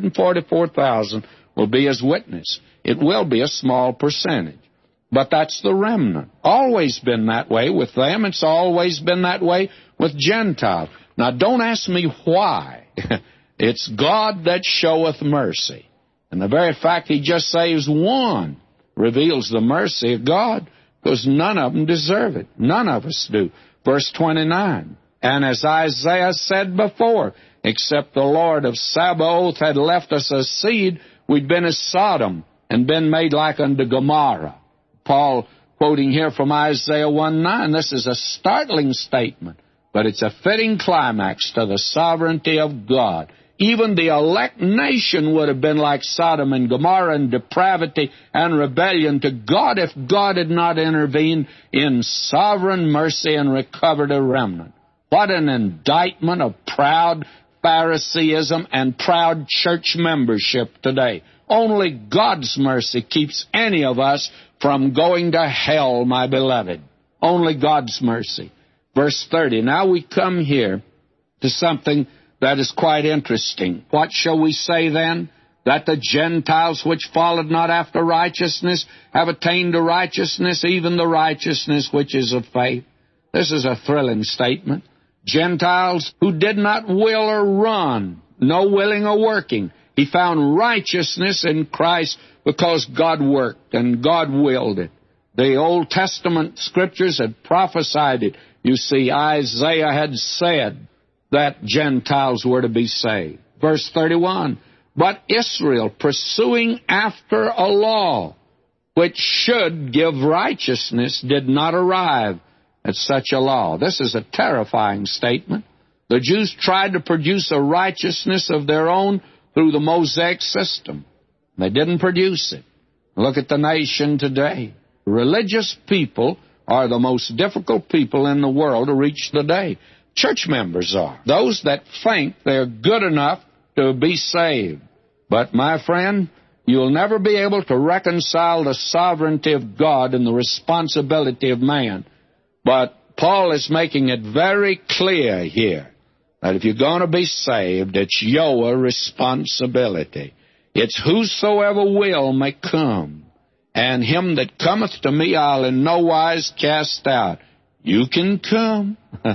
144,000 will be as witness. It will be a small percentage. But that's the remnant. Always been that way with them. It's always been that way with Gentiles. Now, don't ask me why. It's God that showeth mercy. And the very fact he just saves one reveals the mercy of God, because none of them deserve it. None of us do. Verse 29, and as Isaiah said before, except the Lord of Sabaoth had left us a seed, we'd been as Sodom and been made like unto Gomorrah. Paul, quoting here from Isaiah 1:9, this is a startling statement, but it's a fitting climax to the sovereignty of God. Even the elect nation would have been like Sodom and Gomorrah in depravity and rebellion to God if God had not intervened in sovereign mercy and recovered a remnant. What an indictment of proud Phariseeism and proud church membership today. Only God's mercy keeps any of us from going to hell, my beloved. Only God's mercy. Verse 30, now we come here to something that is quite interesting. What shall we say then? That the Gentiles which followed not after righteousness have attained to righteousness, even the righteousness which is of faith. This is a thrilling statement. Gentiles who did not will or run, no willing or working. He found righteousness in Christ because God worked and God willed it. The Old Testament scriptures had prophesied it. You see, Isaiah had said that Gentiles were to be saved. Verse 31, but Israel, pursuing after a law which should give righteousness, did not arrive at such a law. This is a terrifying statement. The Jews tried to produce a righteousness of their own through the Mosaic system. They didn't produce it. Look at the nation today. Religious people are the most difficult people in the world to reach today. Church members are. Those that think they're good enough to be saved. But, my friend, you'll never be able to reconcile the sovereignty of God and the responsibility of man. But Paul is making it very clear here that if you're going to be saved, it's your responsibility. It's whosoever will may come, and him that cometh to me I'll in no wise cast out. You can come.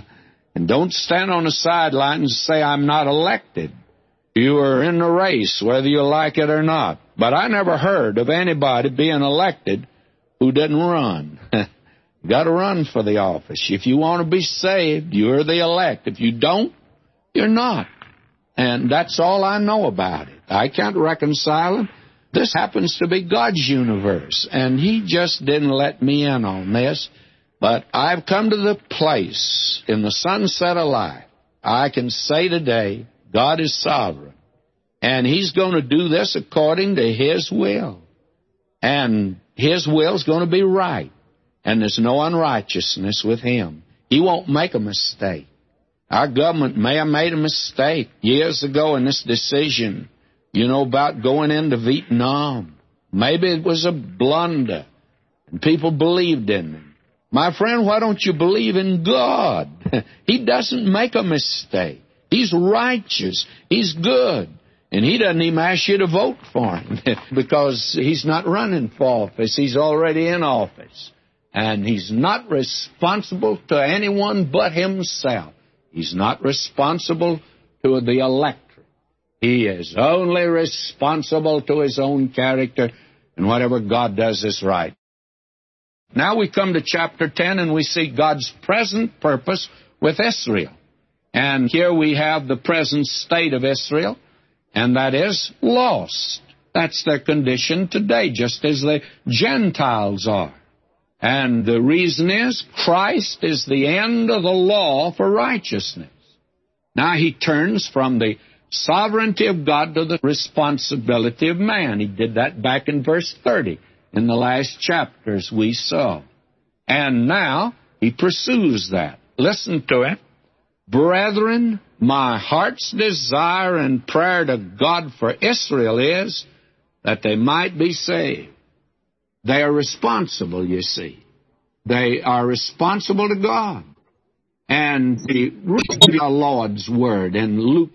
And don't stand on the sideline and say, I'm not elected. You are in the race, whether you like it or not. But I never heard of anybody being elected who didn't run. You got to run for the office. If you want to be saved, you're the elect. If you don't, you're not. And that's all I know about it. I can't reconcile it. This happens to be God's universe, and He just didn't let me in on this. But I've come to the place in the sunset of life, I can say today, God is sovereign. And He's going to do this according to His will. And His will is going to be right. And there's no unrighteousness with Him. He won't make a mistake. Our government may have made a mistake years ago in this decision, about going into Vietnam. Maybe it was a blunder, and people believed in them. My friend, why don't you believe in God? He doesn't make a mistake. He's righteous. He's good. And He doesn't even ask you to vote for Him because He's not running for office. He's already in office. And He's not responsible to anyone but Himself. He's not responsible to the electorate. He is only responsible to His own character, and whatever God does is right. Now we come to chapter 10, and we see God's present purpose with Israel. And here we have the present state of Israel, and that is lost. That's their condition today, just as the Gentiles are. And the reason is, Christ is the end of the law for righteousness. Now he turns from the sovereignty of God to the responsibility of man. He did that back in verse 30, in the last chapters we saw. And now he pursues that. Listen to it. Brethren, my heart's desire and prayer to God for Israel is that they might be saved. They are responsible, you see. They are responsible to God. And the read our Lord's word in Luke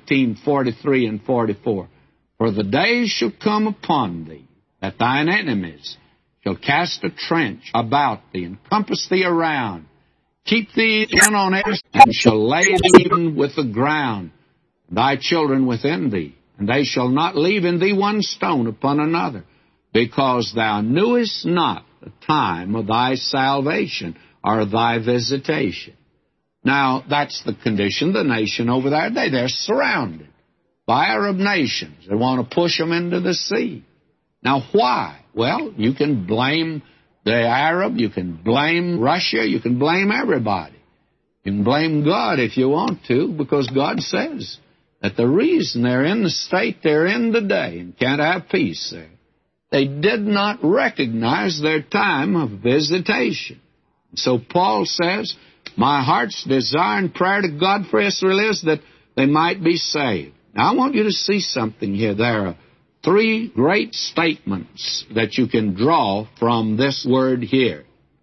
19:43 and 44. For the days shall come upon thee, that thine enemies shall cast a trench about thee, and compass thee around, keep thee in on every side, and shall lay thee even with the ground, thy children within thee, and they shall not leave in thee one stone upon another, because thou knewest not the time of thy salvation or thy visitation. Now, that's the condition of the nation over there today. They're surrounded by Arab nations. They want to push them into the sea. Now, why? Well, you can blame the Arab, you can blame Russia, you can blame everybody. You can blame God if you want to, because God says that the reason they're in the state they're in today and can't have peace there, they did not recognize their time of visitation. So Paul says, my heart's desire and prayer to God for Israel is that they might be saved. Now, I want you to see something here. There are three great statements that you can draw from this word here.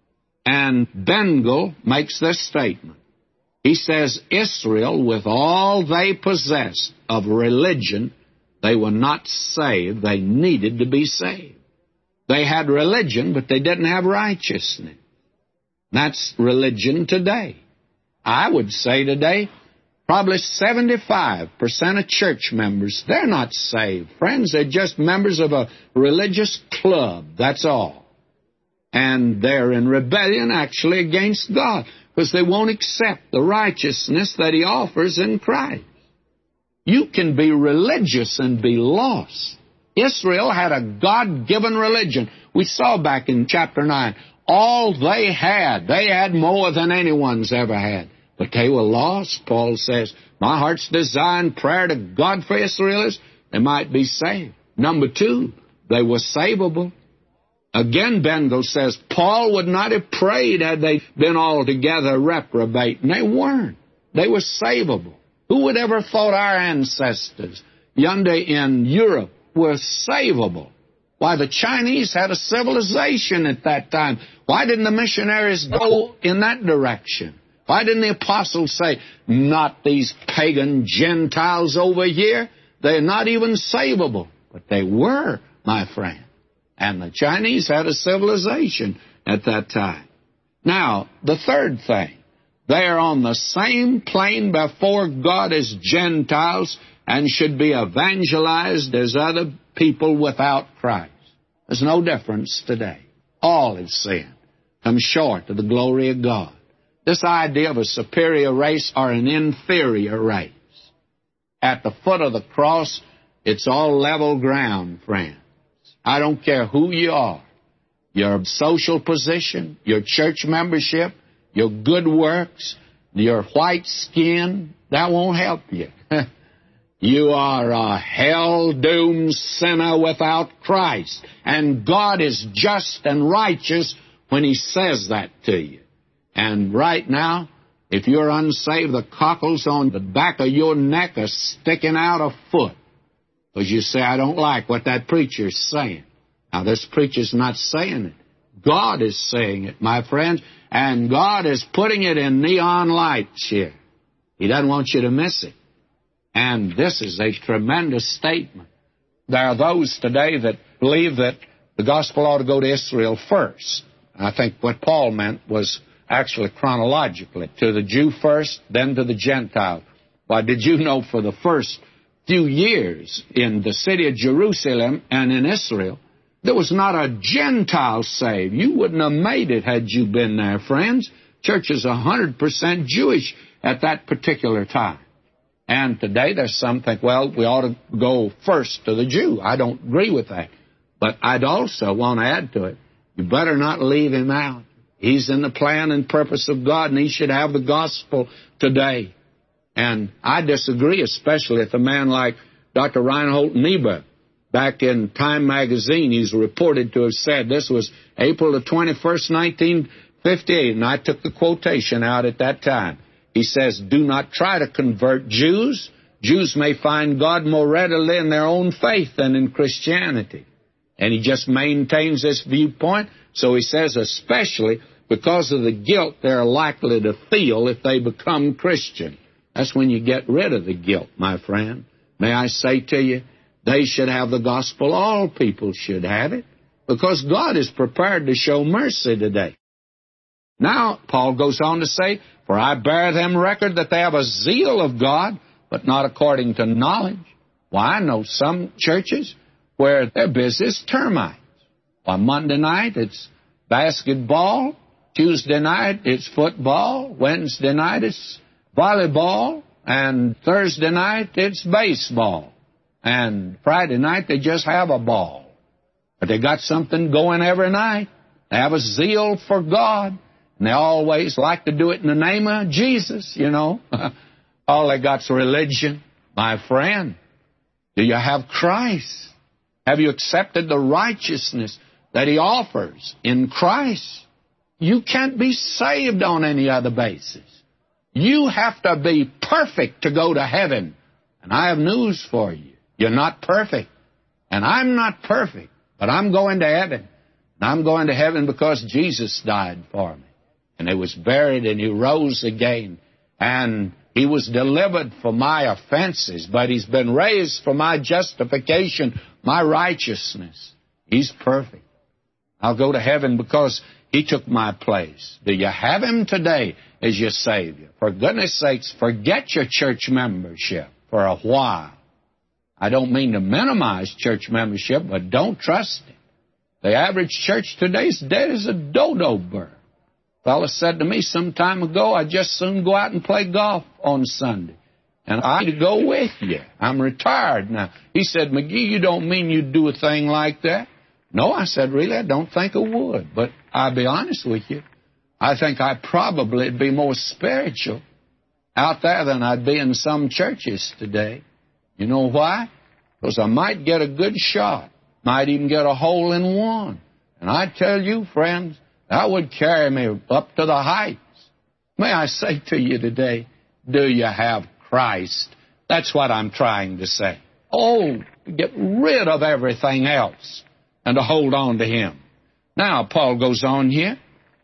And Bengel makes this statement. He says, Israel, with all they possessed of religion, they were not saved. They needed to be saved. They had religion, but they didn't have righteousness. That's religion today. I would say today, probably 75% of church members, they're not saved. Friends, they're just members of a religious club, that's all. And they're in rebellion actually against God, because they won't accept the righteousness that He offers in Christ. You can be religious and be lost. Israel had a God-given religion. We saw back in chapter 9, all they had more than anyone's ever had. But they were lost, Paul says. My heart's desire and prayer to God for Israel is they might be saved. Number two, they were savable. Again, Bengel says, Paul would not have prayed had they been altogether reprobate. And they weren't. They were savable. Who would ever thought our ancestors yonder in Europe were savable? Why, the Chinese had a civilization at that time. Why didn't the missionaries go in that direction? Why didn't the apostles say, not these pagan Gentiles over here? They're not even savable. But they were, my friend. And the Chinese had a civilization at that time. Now, the third thing, they are on the same plane before God as Gentiles and should be evangelized as other people without Christ. There's no difference today. All have sinned, come short of the glory of God. This idea of a superior race or an inferior race. At the foot of the cross, it's all level ground, friends. I don't care who you are, your social position, your church membership, your good works, your white skin, that won't help you. You are a hell-doomed sinner without Christ. And God is just and righteous when He says that to you. And right now, if you're unsaved, the cockles on the back of your neck are sticking out a foot. Because you say, I don't like what that preacher's saying. Now, this preacher's not saying it. God is saying it, my friends. And God is putting it in neon lights here. He doesn't want you to miss it. And this is a tremendous statement. There are those today that believe that the gospel ought to go to Israel first. I think what Paul meant was actually chronologically, to the Jew first, then to the Gentile. Why, did you know for the first few years in the city of Jerusalem and in Israel, there was not a Gentile saved? You wouldn't have made it had you been there, friends. Church is 100% Jewish at that particular time. And today there's some think, well, we ought to go first to the Jew. I don't agree with that. But I'd also want to add to it, you better not leave him out. He's in the plan and purpose of God, and he should have the gospel today. And I disagree, especially with a man like Dr. Reinhold Niebuhr. Back in Time magazine, he's reported to have said, this was April the 21st, 1958, and I took the quotation out at that time. He says, do not try to convert Jews. Jews may find God more readily in their own faith than in Christianity. And he just maintains this viewpoint. So he says, especially because of the guilt they're likely to feel if they become Christian. That's when you get rid of the guilt, my friend. May I say to you, they should have the gospel. All people should have it, because God is prepared to show mercy today. Now, Paul goes on to say, for I bear them record that they have a zeal of God, but not according to knowledge. Well, I know some churches where their business is termites. On Monday night, it's basketball. Tuesday night, it's football. Wednesday night, it's volleyball. And Thursday night, it's baseball. And Friday night, they just have a ball. But they got something going every night. They have a zeal for God. And they always like to do it in the name of Jesus, you know. All they got's religion. My friend, do you have Christ? Have you accepted the righteousness that he offers in Christ? You can't be saved on any other basis. You have to be perfect to go to heaven. And I have news for you. You're not perfect. And I'm not perfect. But I'm going to heaven. And I'm going to heaven because Jesus died for me. And he was buried and he rose again. And he was delivered for my offenses. But he's been raised for my justification, my righteousness. He's perfect. I'll go to heaven because he took my place. Do you have him today as your Savior? For goodness sakes, forget your church membership for a while. I don't mean to minimize church membership, but don't trust it. The average church today is dead as a dodo bird. A fellow said to me some time ago, I'd just soon go out and play golf on Sunday. And I'd go with you. I'm retired now. He said, McGee, you don't mean you'd do a thing like that? No, I said, really, I don't think I would. But I'll be honest with you. I think I probably would be more spiritual out there than I'd be in some churches today. You know why? Because I might get a good shot. Might even get a hole in one. And I tell you, friends, that would carry me up to the heights. May I say to you today, do you have Christ? That's what I'm trying to say. Oh, get rid of everything else and to hold on to him. Now, Paul goes on here.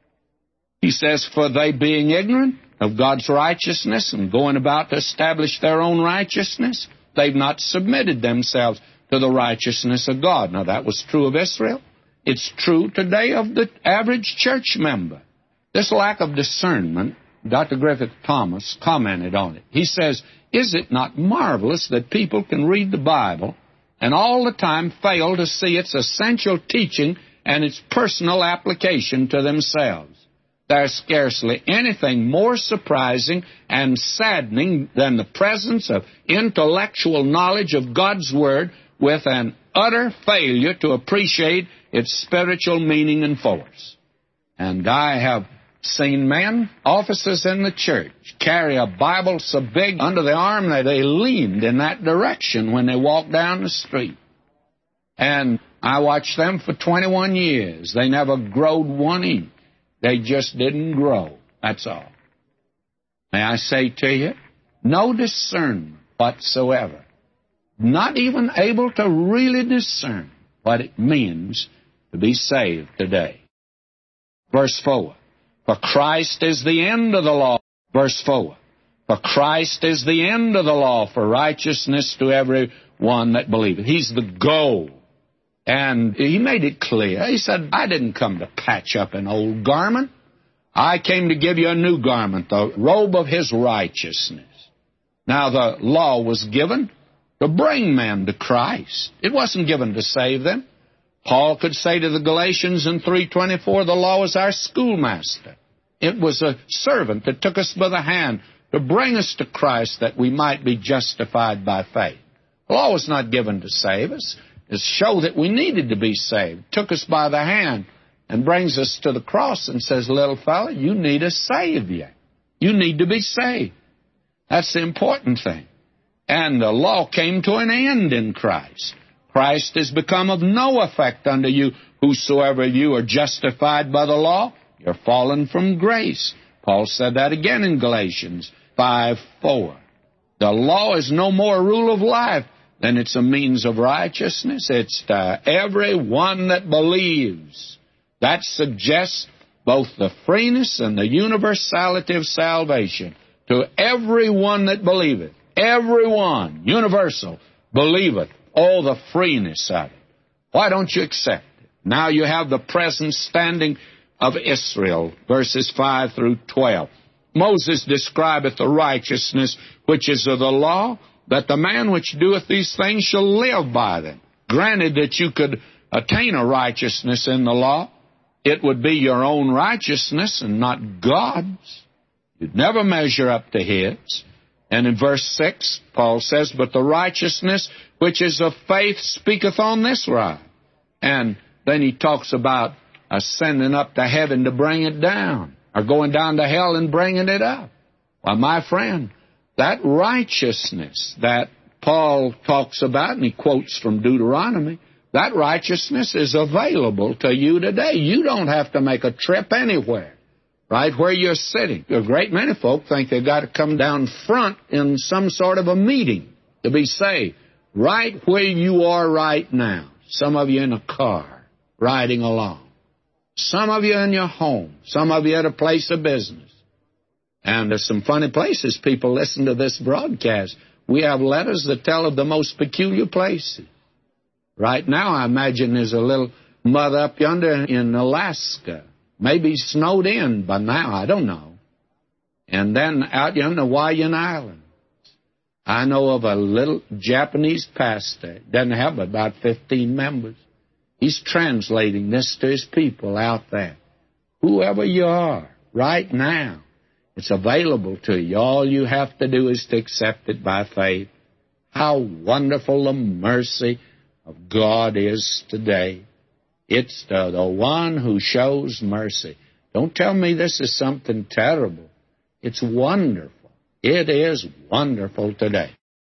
He says, for they being ignorant of God's righteousness and going about to establish their own righteousness, they've not submitted themselves to the righteousness of God. Now, that was true of Israel. It's true today of the average church member. This lack of discernment, Dr. Griffith Thomas commented on it. He says, is it not marvelous that people can read the Bible and all the time fail to see its essential teaching and its personal application to themselves? There's scarcely anything more surprising and saddening than the presence of intellectual knowledge of God's Word with an utter failure to appreciate its spiritual meaning and force. And I have seen men, officers in the church, carry a Bible so big under the arm that they leaned in that direction when they walked down the street. And I watched them for 21 years. They never growed 1 inch. They just didn't grow. That's all. May I say to you, no discernment whatsoever. Not even able to really discern what it means to be saved today. Verse 4. For Christ is the end of the law. Verse 4. For Christ is the end of the law for righteousness to every one that believeth. He's the goal. And he made it clear. He said, I didn't come to patch up an old garment. I came to give you a new garment, the robe of his righteousness. Now, the law was given to bring men to Christ. It wasn't given to save them. Paul could say to the Galatians in 3:24, the law is our schoolmaster. It was a servant that took us by the hand, to bring us to Christ that we might be justified by faith. The law was not given to save us. It's to show that we needed to be saved. Took us by the hand and brings us to the cross and says, little fella, you need a Savior. You need to be saved. That's the important thing. And the law came to an end in Christ. Christ has become of no effect unto you. Whosoever you are justified by the law, you're fallen from grace. Paul said that again in Galatians 5:4. The law is no more a rule of life than it's a means of righteousness. It's to everyone that believes. That suggests both the freeness and the universality of salvation. To everyone that believeth. Everyone, universal, believeth. Oh, the freeness of it. Why don't you accept it? Now you have the present standing of Israel, verses 5 through 12. Moses describeth the righteousness which is of the law, that the man which doeth these things shall live by them. Granted that you could attain a righteousness in the law, it would be your own righteousness and not God's. You'd never measure up to His. And in verse 6, Paul says, but the righteousness which is of faith speaketh on this right. And then he talks about ascending up to heaven to bring it down, or going down to hell and bringing it up. Well, my friend, that righteousness that Paul talks about, and he quotes from Deuteronomy, that righteousness is available to you today. You don't have to make a trip anywhere. Right where you're sitting. A great many folk think they've got to come down front in some sort of a meeting to be saved. Right where you are right now. Some of you in a car, riding along. Some of you in your home. Some of you at a place of business. And there's some funny places people listen to this broadcast. We have letters that tell of the most peculiar places. Right now, I imagine there's a little mother up yonder in Alaska. Maybe snowed in by now, I don't know. And then out in the Hawaiian Islands, I know of a little Japanese pastor. Doesn't have about 15 members. He's translating this to his people out there. Whoever you are, right now, it's available to you. All you have to do is to accept it by faith. How wonderful the mercy of God is today. It's the one who shows mercy. Don't tell me this is something terrible. It's wonderful. It is wonderful today.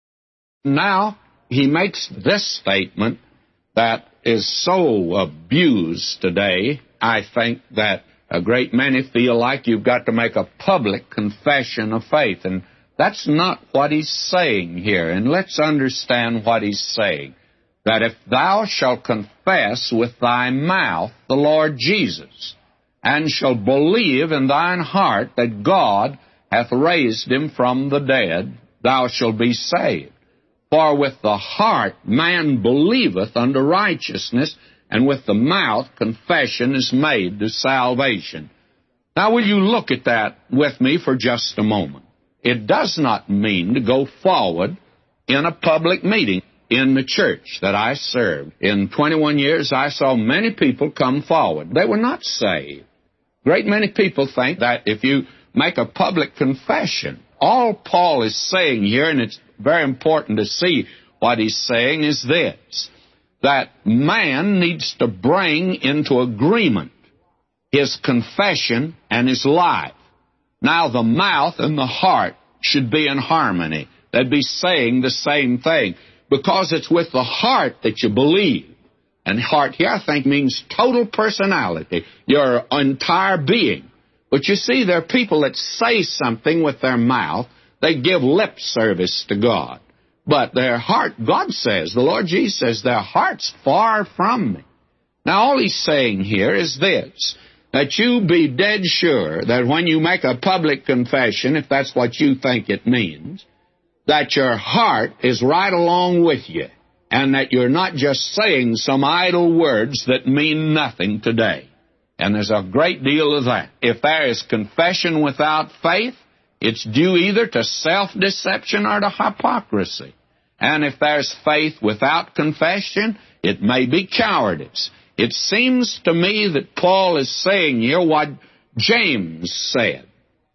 Now, he makes this statement that is so abused today. I think that a great many feel like you've got to make a public confession of faith. And that's not what he's saying here. And let's understand what he's saying. That if thou shalt confess with thy mouth the Lord Jesus, and shalt believe in thine heart that God hath raised him from the dead, thou shalt be saved. For with the heart man believeth unto righteousness, and with the mouth confession is made to salvation. Now will you look at that with me for just a moment? It does not mean to go forward in a public meeting. In the church that I served, in 21 years, I saw many people come forward. They were not saved. Great many people think that if you make a public confession, all Paul is saying here, and it's very important to see what he's saying, is this, that man needs to bring into agreement his confession and his life. Now, the mouth and the heart should be in harmony. They'd be saying the same thing. Because it's with the heart that you believe. And heart here, I think, means total personality, your entire being. But you see, there are people that say something with their mouth. They give lip service to God. But their heart, God says, the Lord Jesus says, their heart's far from me. Now, all he's saying here is this, that you be dead sure that when you make a public confession, if that's what you think it means, that your heart is right along with you, and that you're not just saying some idle words that mean nothing today. And there's a great deal of that. If there is confession without faith, it's due either to self-deception or to hypocrisy. And if there's faith without confession, it may be cowardice. It seems to me that Paul is saying here what James said.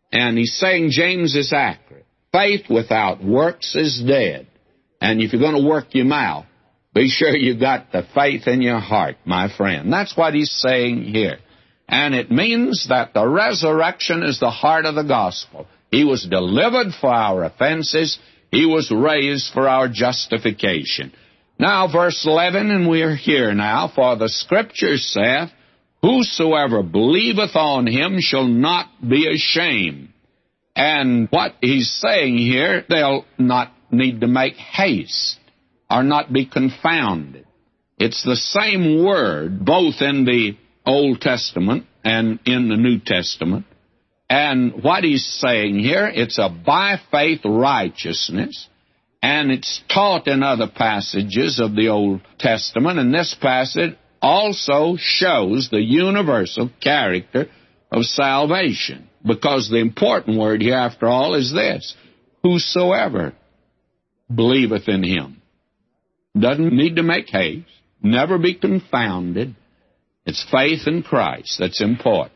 And he's saying James is accurate. Faith without works is dead. And if you're going to work your mouth, be sure you got the faith in your heart, my friend. That's what he's saying here. And it means that the resurrection is the heart of the gospel. He was delivered for our offenses. He was raised for our justification. Now, verse 11, and we are here now. For the Scripture saith, whosoever believeth on him shall not be ashamed. And what he's saying here, they'll not need to make haste or not be confounded. It's the same word both in the Old Testament and in the New Testament. And what he's saying here, it's a by faith righteousness, and it's taught in other passages of the Old Testament, and this passage also shows the universal character of salvation, because the important word here, after all, is this: whosoever believeth in him. Doesn't need to make haste, never be confounded. It's faith in Christ that's important.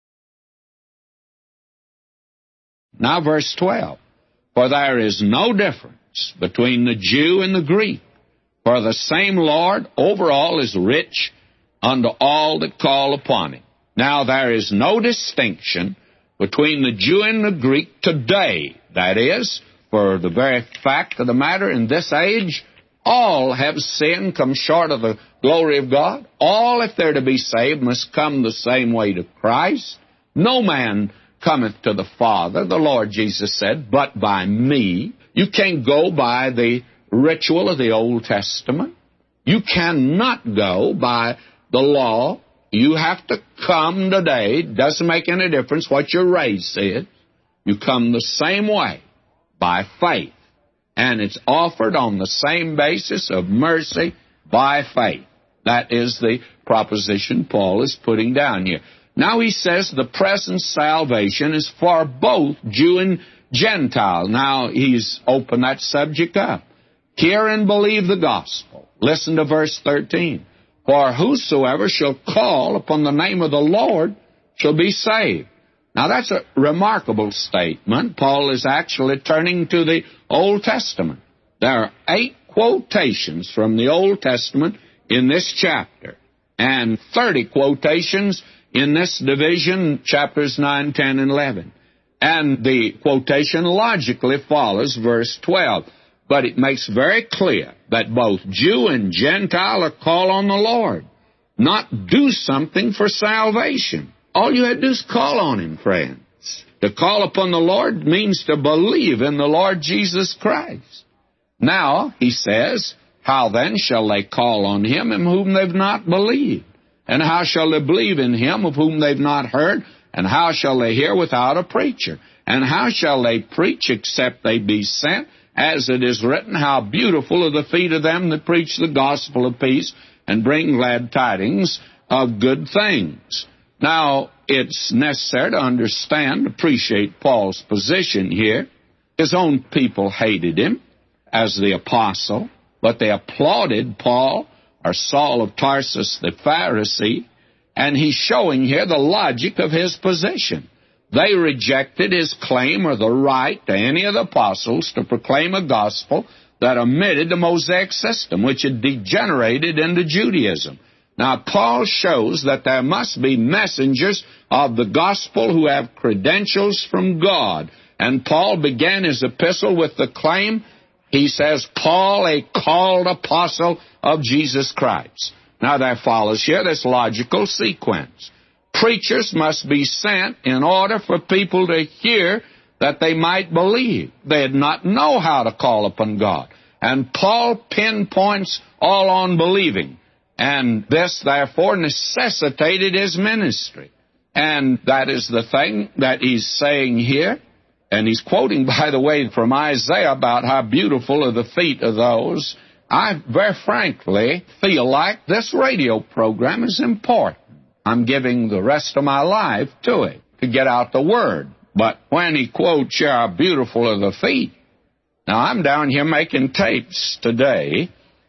Now, verse 12. For there is no difference between the Jew and the Greek, for the same Lord over all is rich unto all that call upon him. Now, there is no distinction between the Jew and the Greek today. That is, for the very fact of the matter, in this age, all have sinned, come short of the glory of God. All, if they're to be saved, must come the same way to Christ. No man cometh to the Father, the Lord Jesus said, but by me. You can't go by the ritual of the Old Testament. You cannot go by the law. You have to come today. Doesn't make any difference what your race is. You come the same way, by faith. And it's offered on the same basis of mercy, by faith. That is the proposition Paul is putting down here. Now he says the present salvation is for both Jew and Gentile. Now he's opened that subject up. Hear and believe the gospel. Listen to verse 13. For whosoever shall call upon the name of the Lord shall be saved. Now that's a remarkable statement. Paul is actually turning to the Old Testament. There are 8 quotations from the Old Testament in this chapter, and 30 quotations in this division, chapters 9, 10, and 11. And the quotation logically follows verse 12. But it makes very clear that both Jew and Gentile are called on the Lord, not do something for salvation. All you had to do is call on him, friends. To call upon the Lord means to believe in the Lord Jesus Christ. Now, he says, how then shall they call on him in whom they've not believed? And how shall they believe in him of whom they've not heard? And how shall they hear without a preacher? And how shall they preach except they be sent? As it is written, how beautiful are the feet of them that preach the gospel of peace and bring glad tidings of good things. Now, it's necessary to understand, appreciate Paul's position here. His own people hated him as the apostle, but they applauded Paul, or Saul of Tarsus, the Pharisee, and he's showing here the logic of his position. They rejected his claim or the right to any of the apostles to proclaim a gospel that omitted the Mosaic system, which had degenerated into Judaism. Now, Paul shows that there must be messengers of the gospel who have credentials from God. And Paul began his epistle with the claim, he says, Paul, a called apostle of Jesus Christ. Now, there follows here this logical sequence. Preachers must be sent in order for people to hear that they might believe. They did not know how to call upon God. And Paul pinpoints all on believing. And this, therefore, necessitated his ministry. And that is the thing that he's saying here. And he's quoting, by the way, from Isaiah about how beautiful are the feet of those. I very frankly feel like this radio program is important. I'm giving the rest of my life to it, to get out the word. But when he quotes, how beautiful are the feet. Now, I'm down here making tapes today,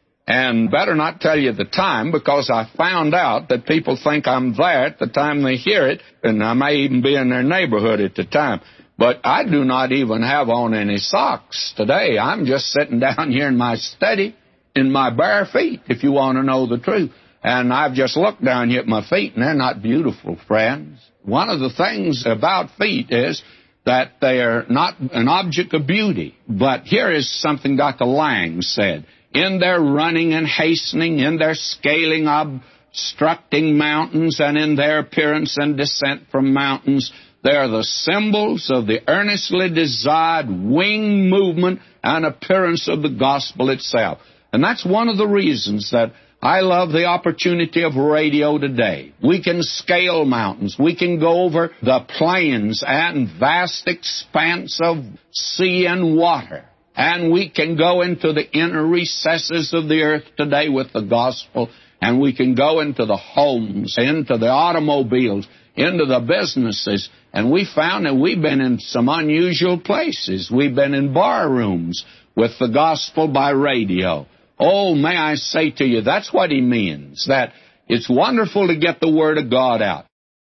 and better not tell you the time, because I found out that people think I'm there at the time they hear it, and I may even be in their neighborhood at the time. But I do not even have on any socks today. I'm just sitting down here in my study in my bare feet, if you want to know the truth. And I've just looked down here at my feet, and they're not beautiful, friends. One of the things about feet is that they are not an object of beauty. But here is something Dr. Lang said. In their running and hastening, in their scaling, obstructing mountains, and in their appearance and descent from mountains, they are the symbols of the earnestly desired wing movement and appearance of the gospel itself. And that's one of the reasons that I love the opportunity of radio today. We can scale mountains. We can go over the plains and vast expanse of sea and water. And we can go into the inner recesses of the earth today with the gospel. And we can go into the homes, into the automobiles, into the businesses. And we found that we've been in some unusual places. We've been in bar rooms with the gospel by radio. Oh, may I say to you, that's what he means, that it's wonderful to get the Word of God out.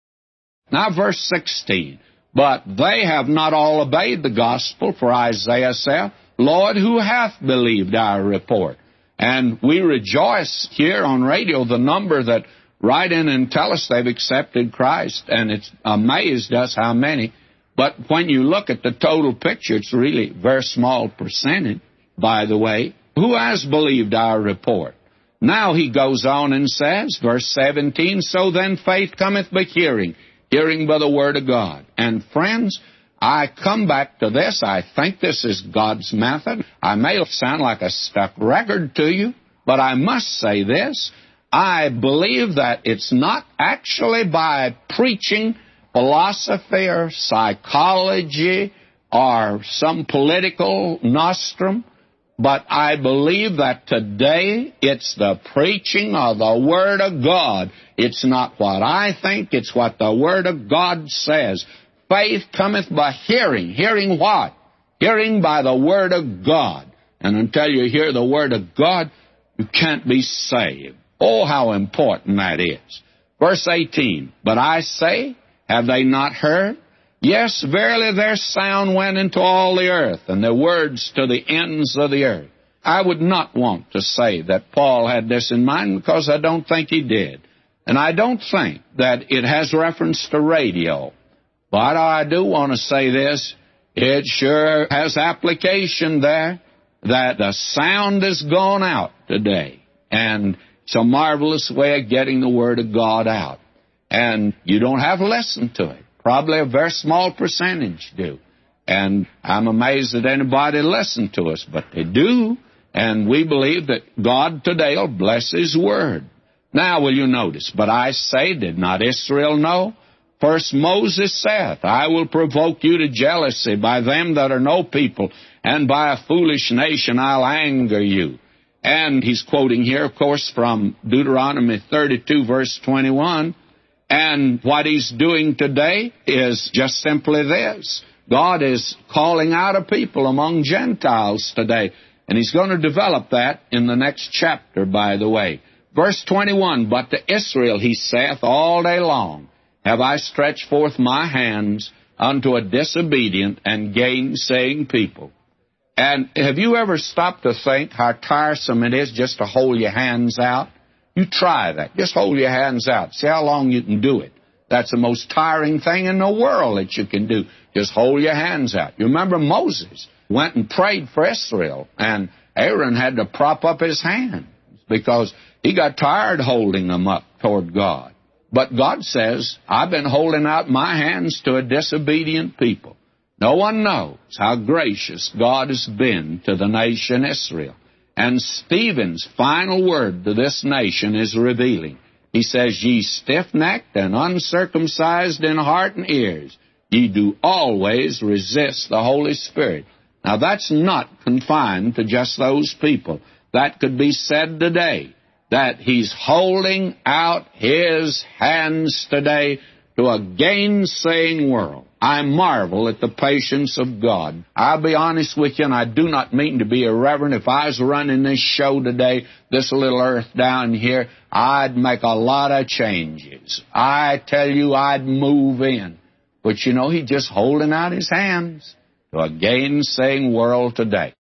Now, verse 16, but they have not all obeyed the gospel, for Isaiah saith, Lord, who hath believed our report? And we rejoice here on radio the number that write in and tell us they've accepted Christ, and it's amazed us how many. But when you look at the total picture, it's really a very small percentage, by the way. Who has believed our report? Now he goes on and says, verse 17, so then faith cometh by hearing, hearing by the word of God. And friends, I come back to this. I think this is God's method. I may sound like a stuck record to you, but I must say this. I believe that it's not actually by preaching philosophy or psychology or some political nostrum, but I believe that today it's the preaching of the Word of God. It's not what I think, it's what the Word of God says. Faith cometh by hearing. Hearing what? Hearing by the Word of God. And until you hear the Word of God, you can't be saved. Oh, how important that is. Verse 18, but I say, have they not heard? Yes, verily their sound went into all the earth, and their words to the ends of the earth. I would not want to say that Paul had this in mind, because I don't think he did. And I don't think that it has reference to radio. But I do want to say this, it sure has application there, that the sound has gone out today. And it's a marvelous way of getting the Word of God out. And you don't have to listen to it. Probably a very small percentage do. And I'm amazed that anybody listen to us, but they do. And we believe that God today will bless His Word. Now will you notice, but I say, did not Israel know? First Moses saith, I will provoke you to jealousy by them that are no people, and by a foolish nation I'll anger you. And he's quoting here, of course, from Deuteronomy 32, verse 21. And what he's doing today is just simply this. God is calling out a people among Gentiles today. And he's going to develop that in the next chapter, by the way. Verse 21, but to Israel he saith all day long, have I stretched forth my hands unto a disobedient and gainsaying people. And have you ever stopped to think how tiresome it is just to hold your hands out? You try that. Just hold your hands out. See how long you can do it. That's the most tiring thing in the world that you can do. Just hold your hands out. You remember Moses went and prayed for Israel, and Aaron had to prop up his hands because he got tired holding them up toward God. But God says, I've been holding out my hands to a disobedient people. No one knows how gracious God has been to the nation Israel. And Stephen's final word to this nation is revealing. He says, ye stiff-necked and uncircumcised in heart and ears, ye do always resist the Holy Spirit. Now that's not confined to just those people. That could be said today, that he's holding out his hands today to a gainsaying world. I marvel at the patience of God. I'll be honest with you, and I do not mean to be irreverent. If I was running this show today, this little earth down here, I'd make a lot of changes. I tell you, I'd move in. But you know, he's just holding out his hands to a gainsaying world today.